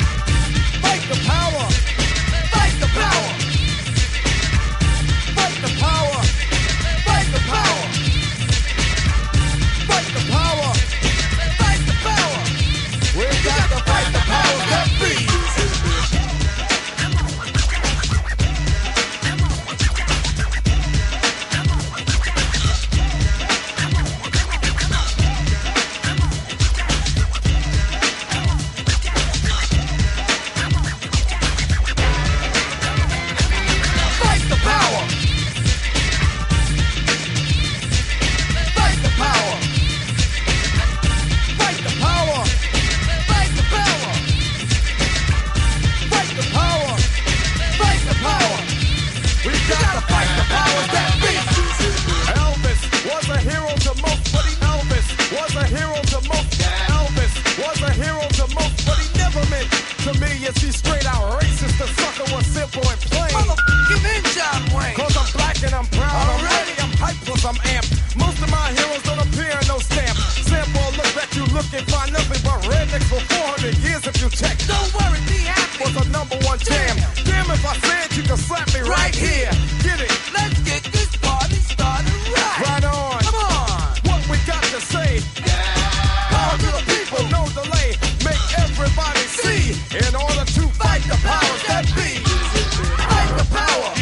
To me, is he straight out racist? The sucker was simple and plain. Motherfucking in John Wayne. Cause I'm black and I'm proud. I'm Alright. ready, I'm hyped, plus I'm amped. Most of my heroes don't appear in no stamp. Sample look that you look and find nothing but rednecks for 400 years if you check. Don't worry, be happy. Was a number one jam. Damn if I said you could slap me right here. Get it? Let's get this party started right. Right on. Come on. What we got to say? Power to the people, no delay. Make everybody see. In order to fight the powers that be. Fight the power.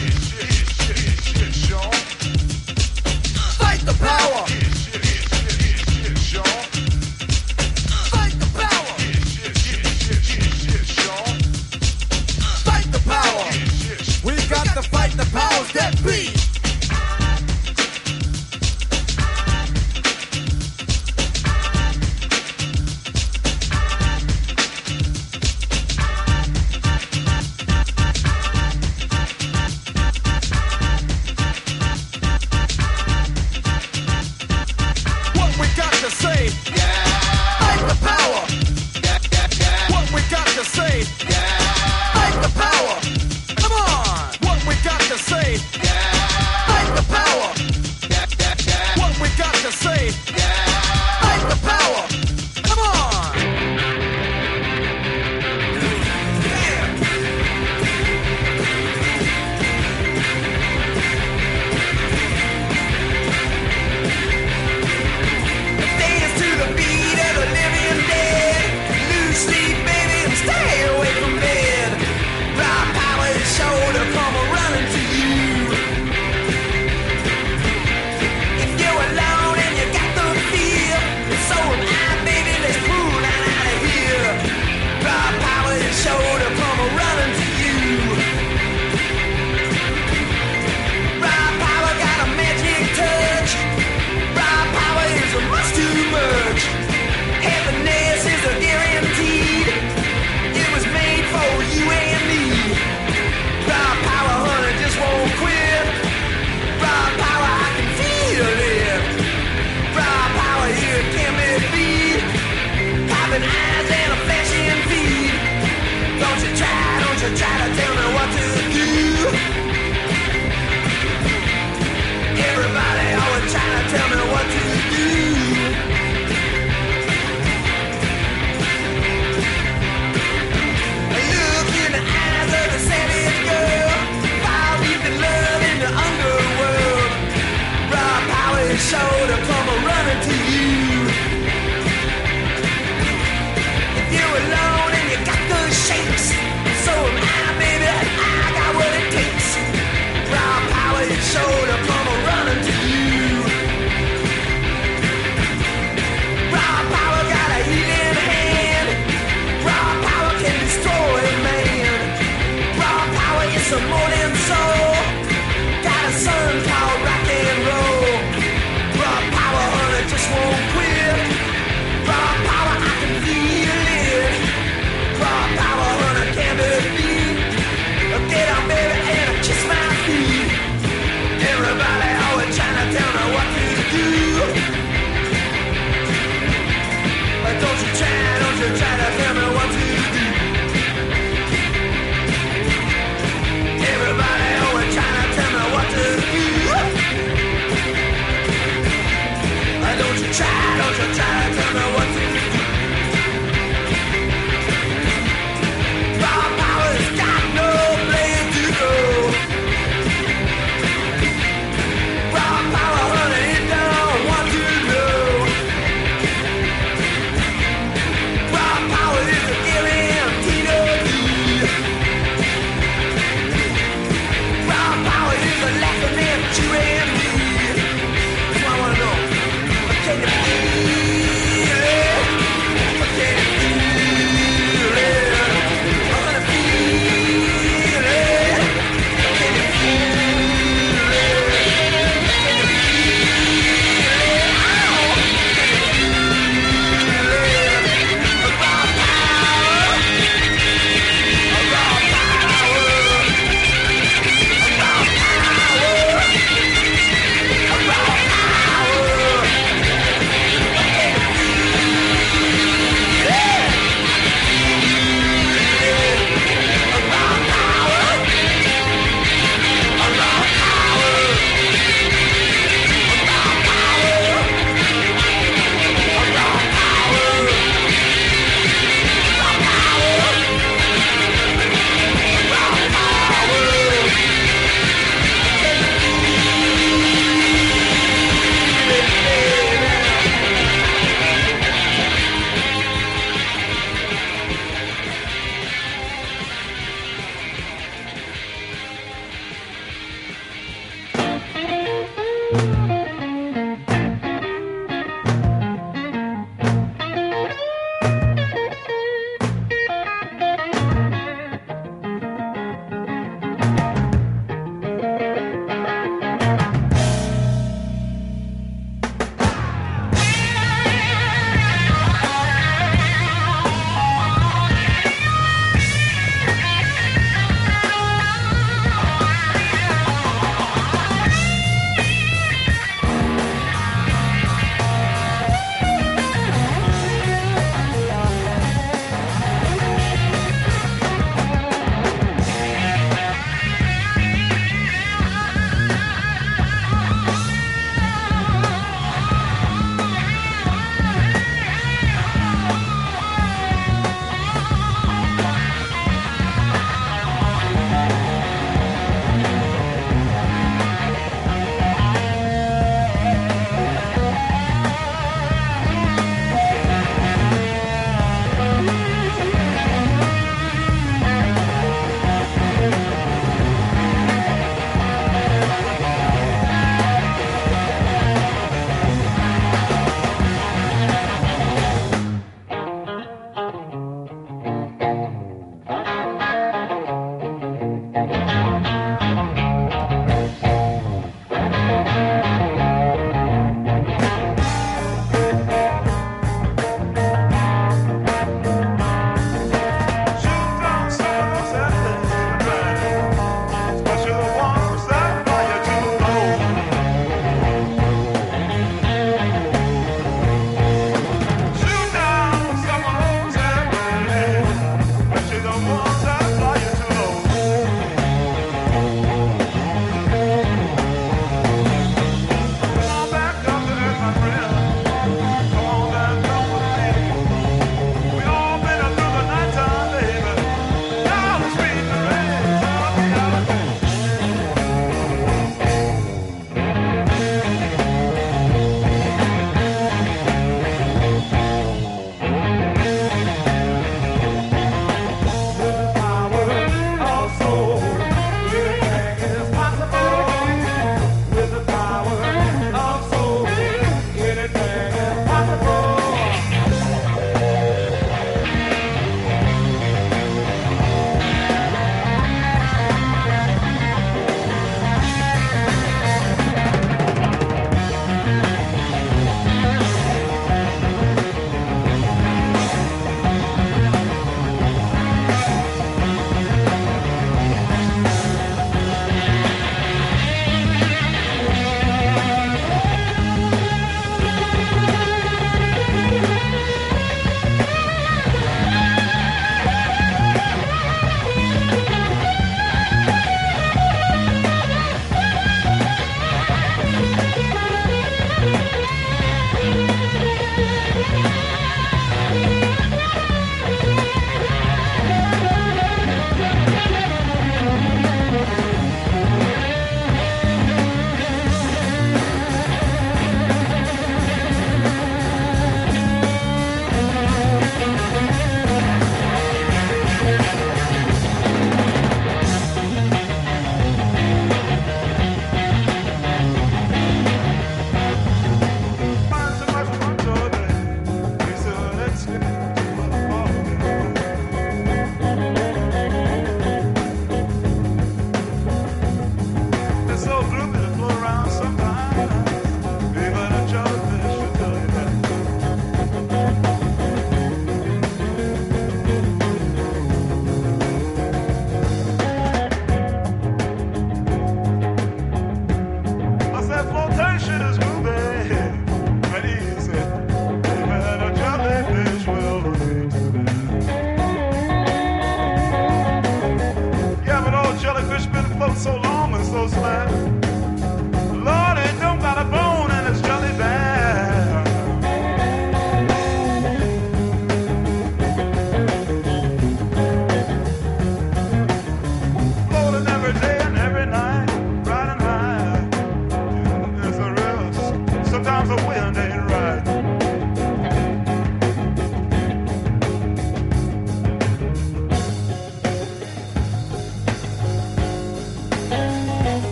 Fight the power. Fight the power.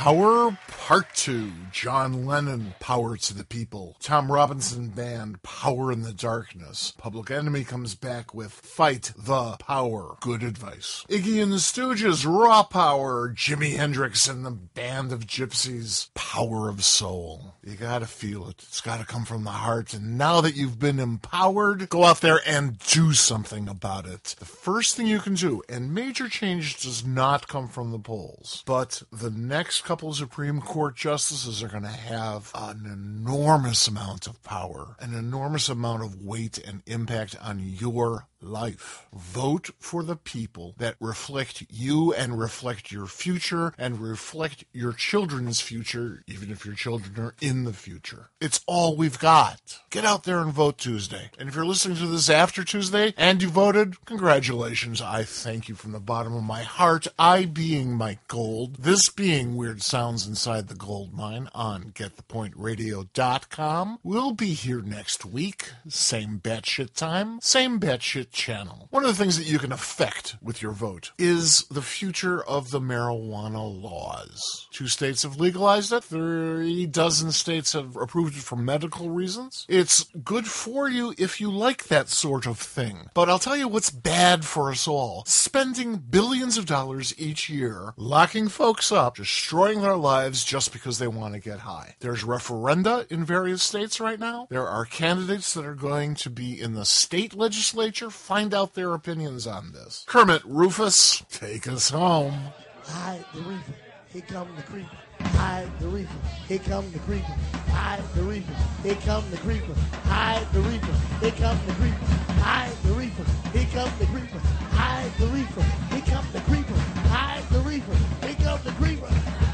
Power Part 2. John Lennon, Power to the People. Tom Robinson Band, Power in the Darkness. Public Enemy comes back with Fight the Power. Good advice. Iggy and the Stooges, Raw Power. Jimi Hendrix and the Band of Gypsies, Power of Soul. You gotta feel it. It's gotta come from the heart. And now that you've been empowered, go out there and do something about it. The first thing you can do, and major change does not come from the polls, but the next couple of Supreme Court justices are going to have an enormous amount of power, an enormous amount of weight and impact on your life. Vote for the people that reflect you and reflect your future and reflect your children's future, even if your children are in the future. It's all we've got. Get out there and vote Tuesday. And if you're listening to this after Tuesday and you voted, congratulations. I thank you from the bottom of my heart. I being Mike Gold, this being Weird Sounds Inside the Gold Mine on GetThePointRadio.com. We'll be here next week. Same batshit time, same batshit channel. One of the things that you can affect with your vote is the future of the marijuana laws. 2 states have legalized it. 36 states have approved it for medical reasons. It's good for you if you like that sort of thing. But I'll tell you what's bad for us all. Spending billions of dollars each year, locking folks up, destroying their lives just because they want to get high. There's referenda in various states right now. There are candidates that are going to be in the state legislature. Find out their opinions on this. Kermit Rufus, take us home. Hide the reaper, here come the creeper. Hide the reaper, here come the creeper. Hide the reaper, here come the creeper. Hide the reaper, here come the creeper. Hide the reaper, here come the creeper. Hide the reaper, here come the creeper. Hide the reaper, here come the creeper.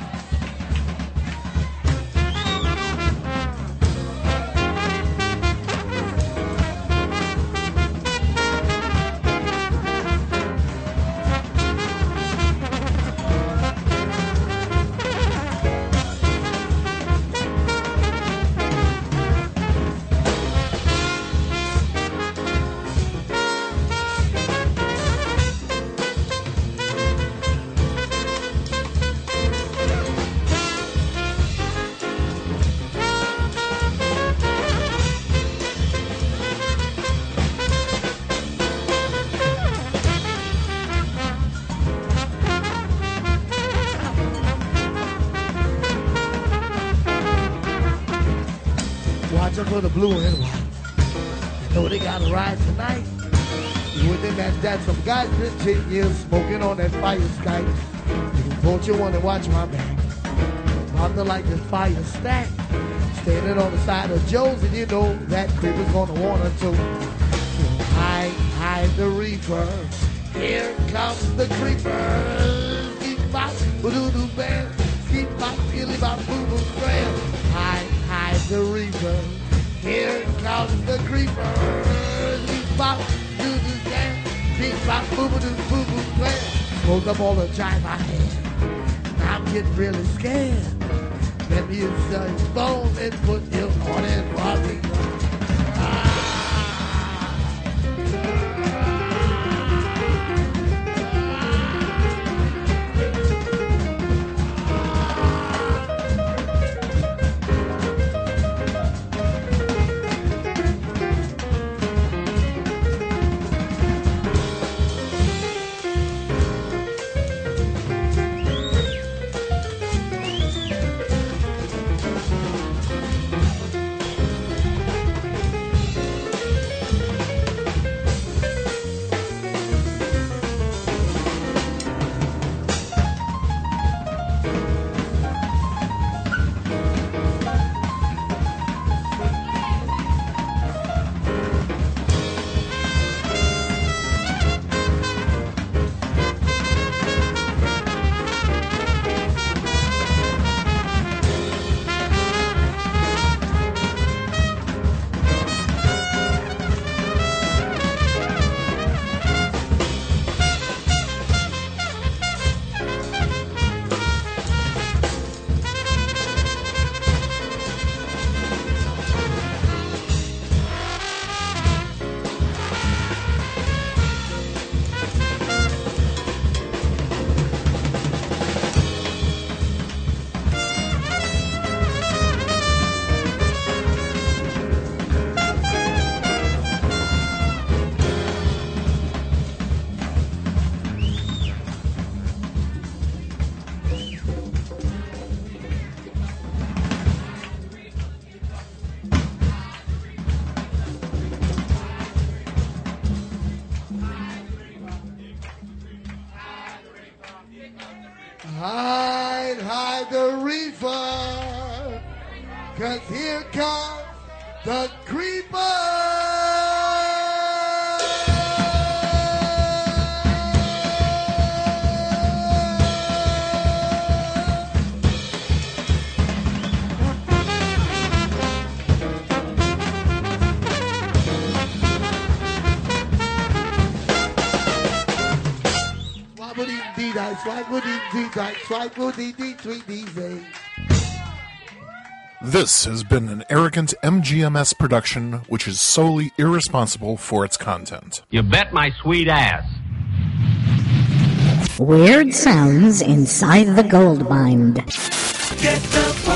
For the blue and white. You know they got a ride tonight. Within that's some guys been 10 years smoking on that fire sky. Don't you want to watch my back? I'm the like the fire stack. Standing on the side of Joe's, and you know that creeper's gonna want her to. Hide the reaper. Here comes the creeper. Keep my boo-doo-doo band. Keep my killy my boo-boo brand. Hide the reaper. Here comes the creeper. Leap bop, do the dance. Beep bop, boo boo doo boo boo plan. Smoke up all the jive I had. I'm getting really scared. Let me inside his bone and put him on his body. Hide the reefer, 'cause here comes the creeper. This has been an arrogant MGMS production which is solely irresponsible for its content. You bet my sweet ass. Weird sounds inside the gold mine. Get the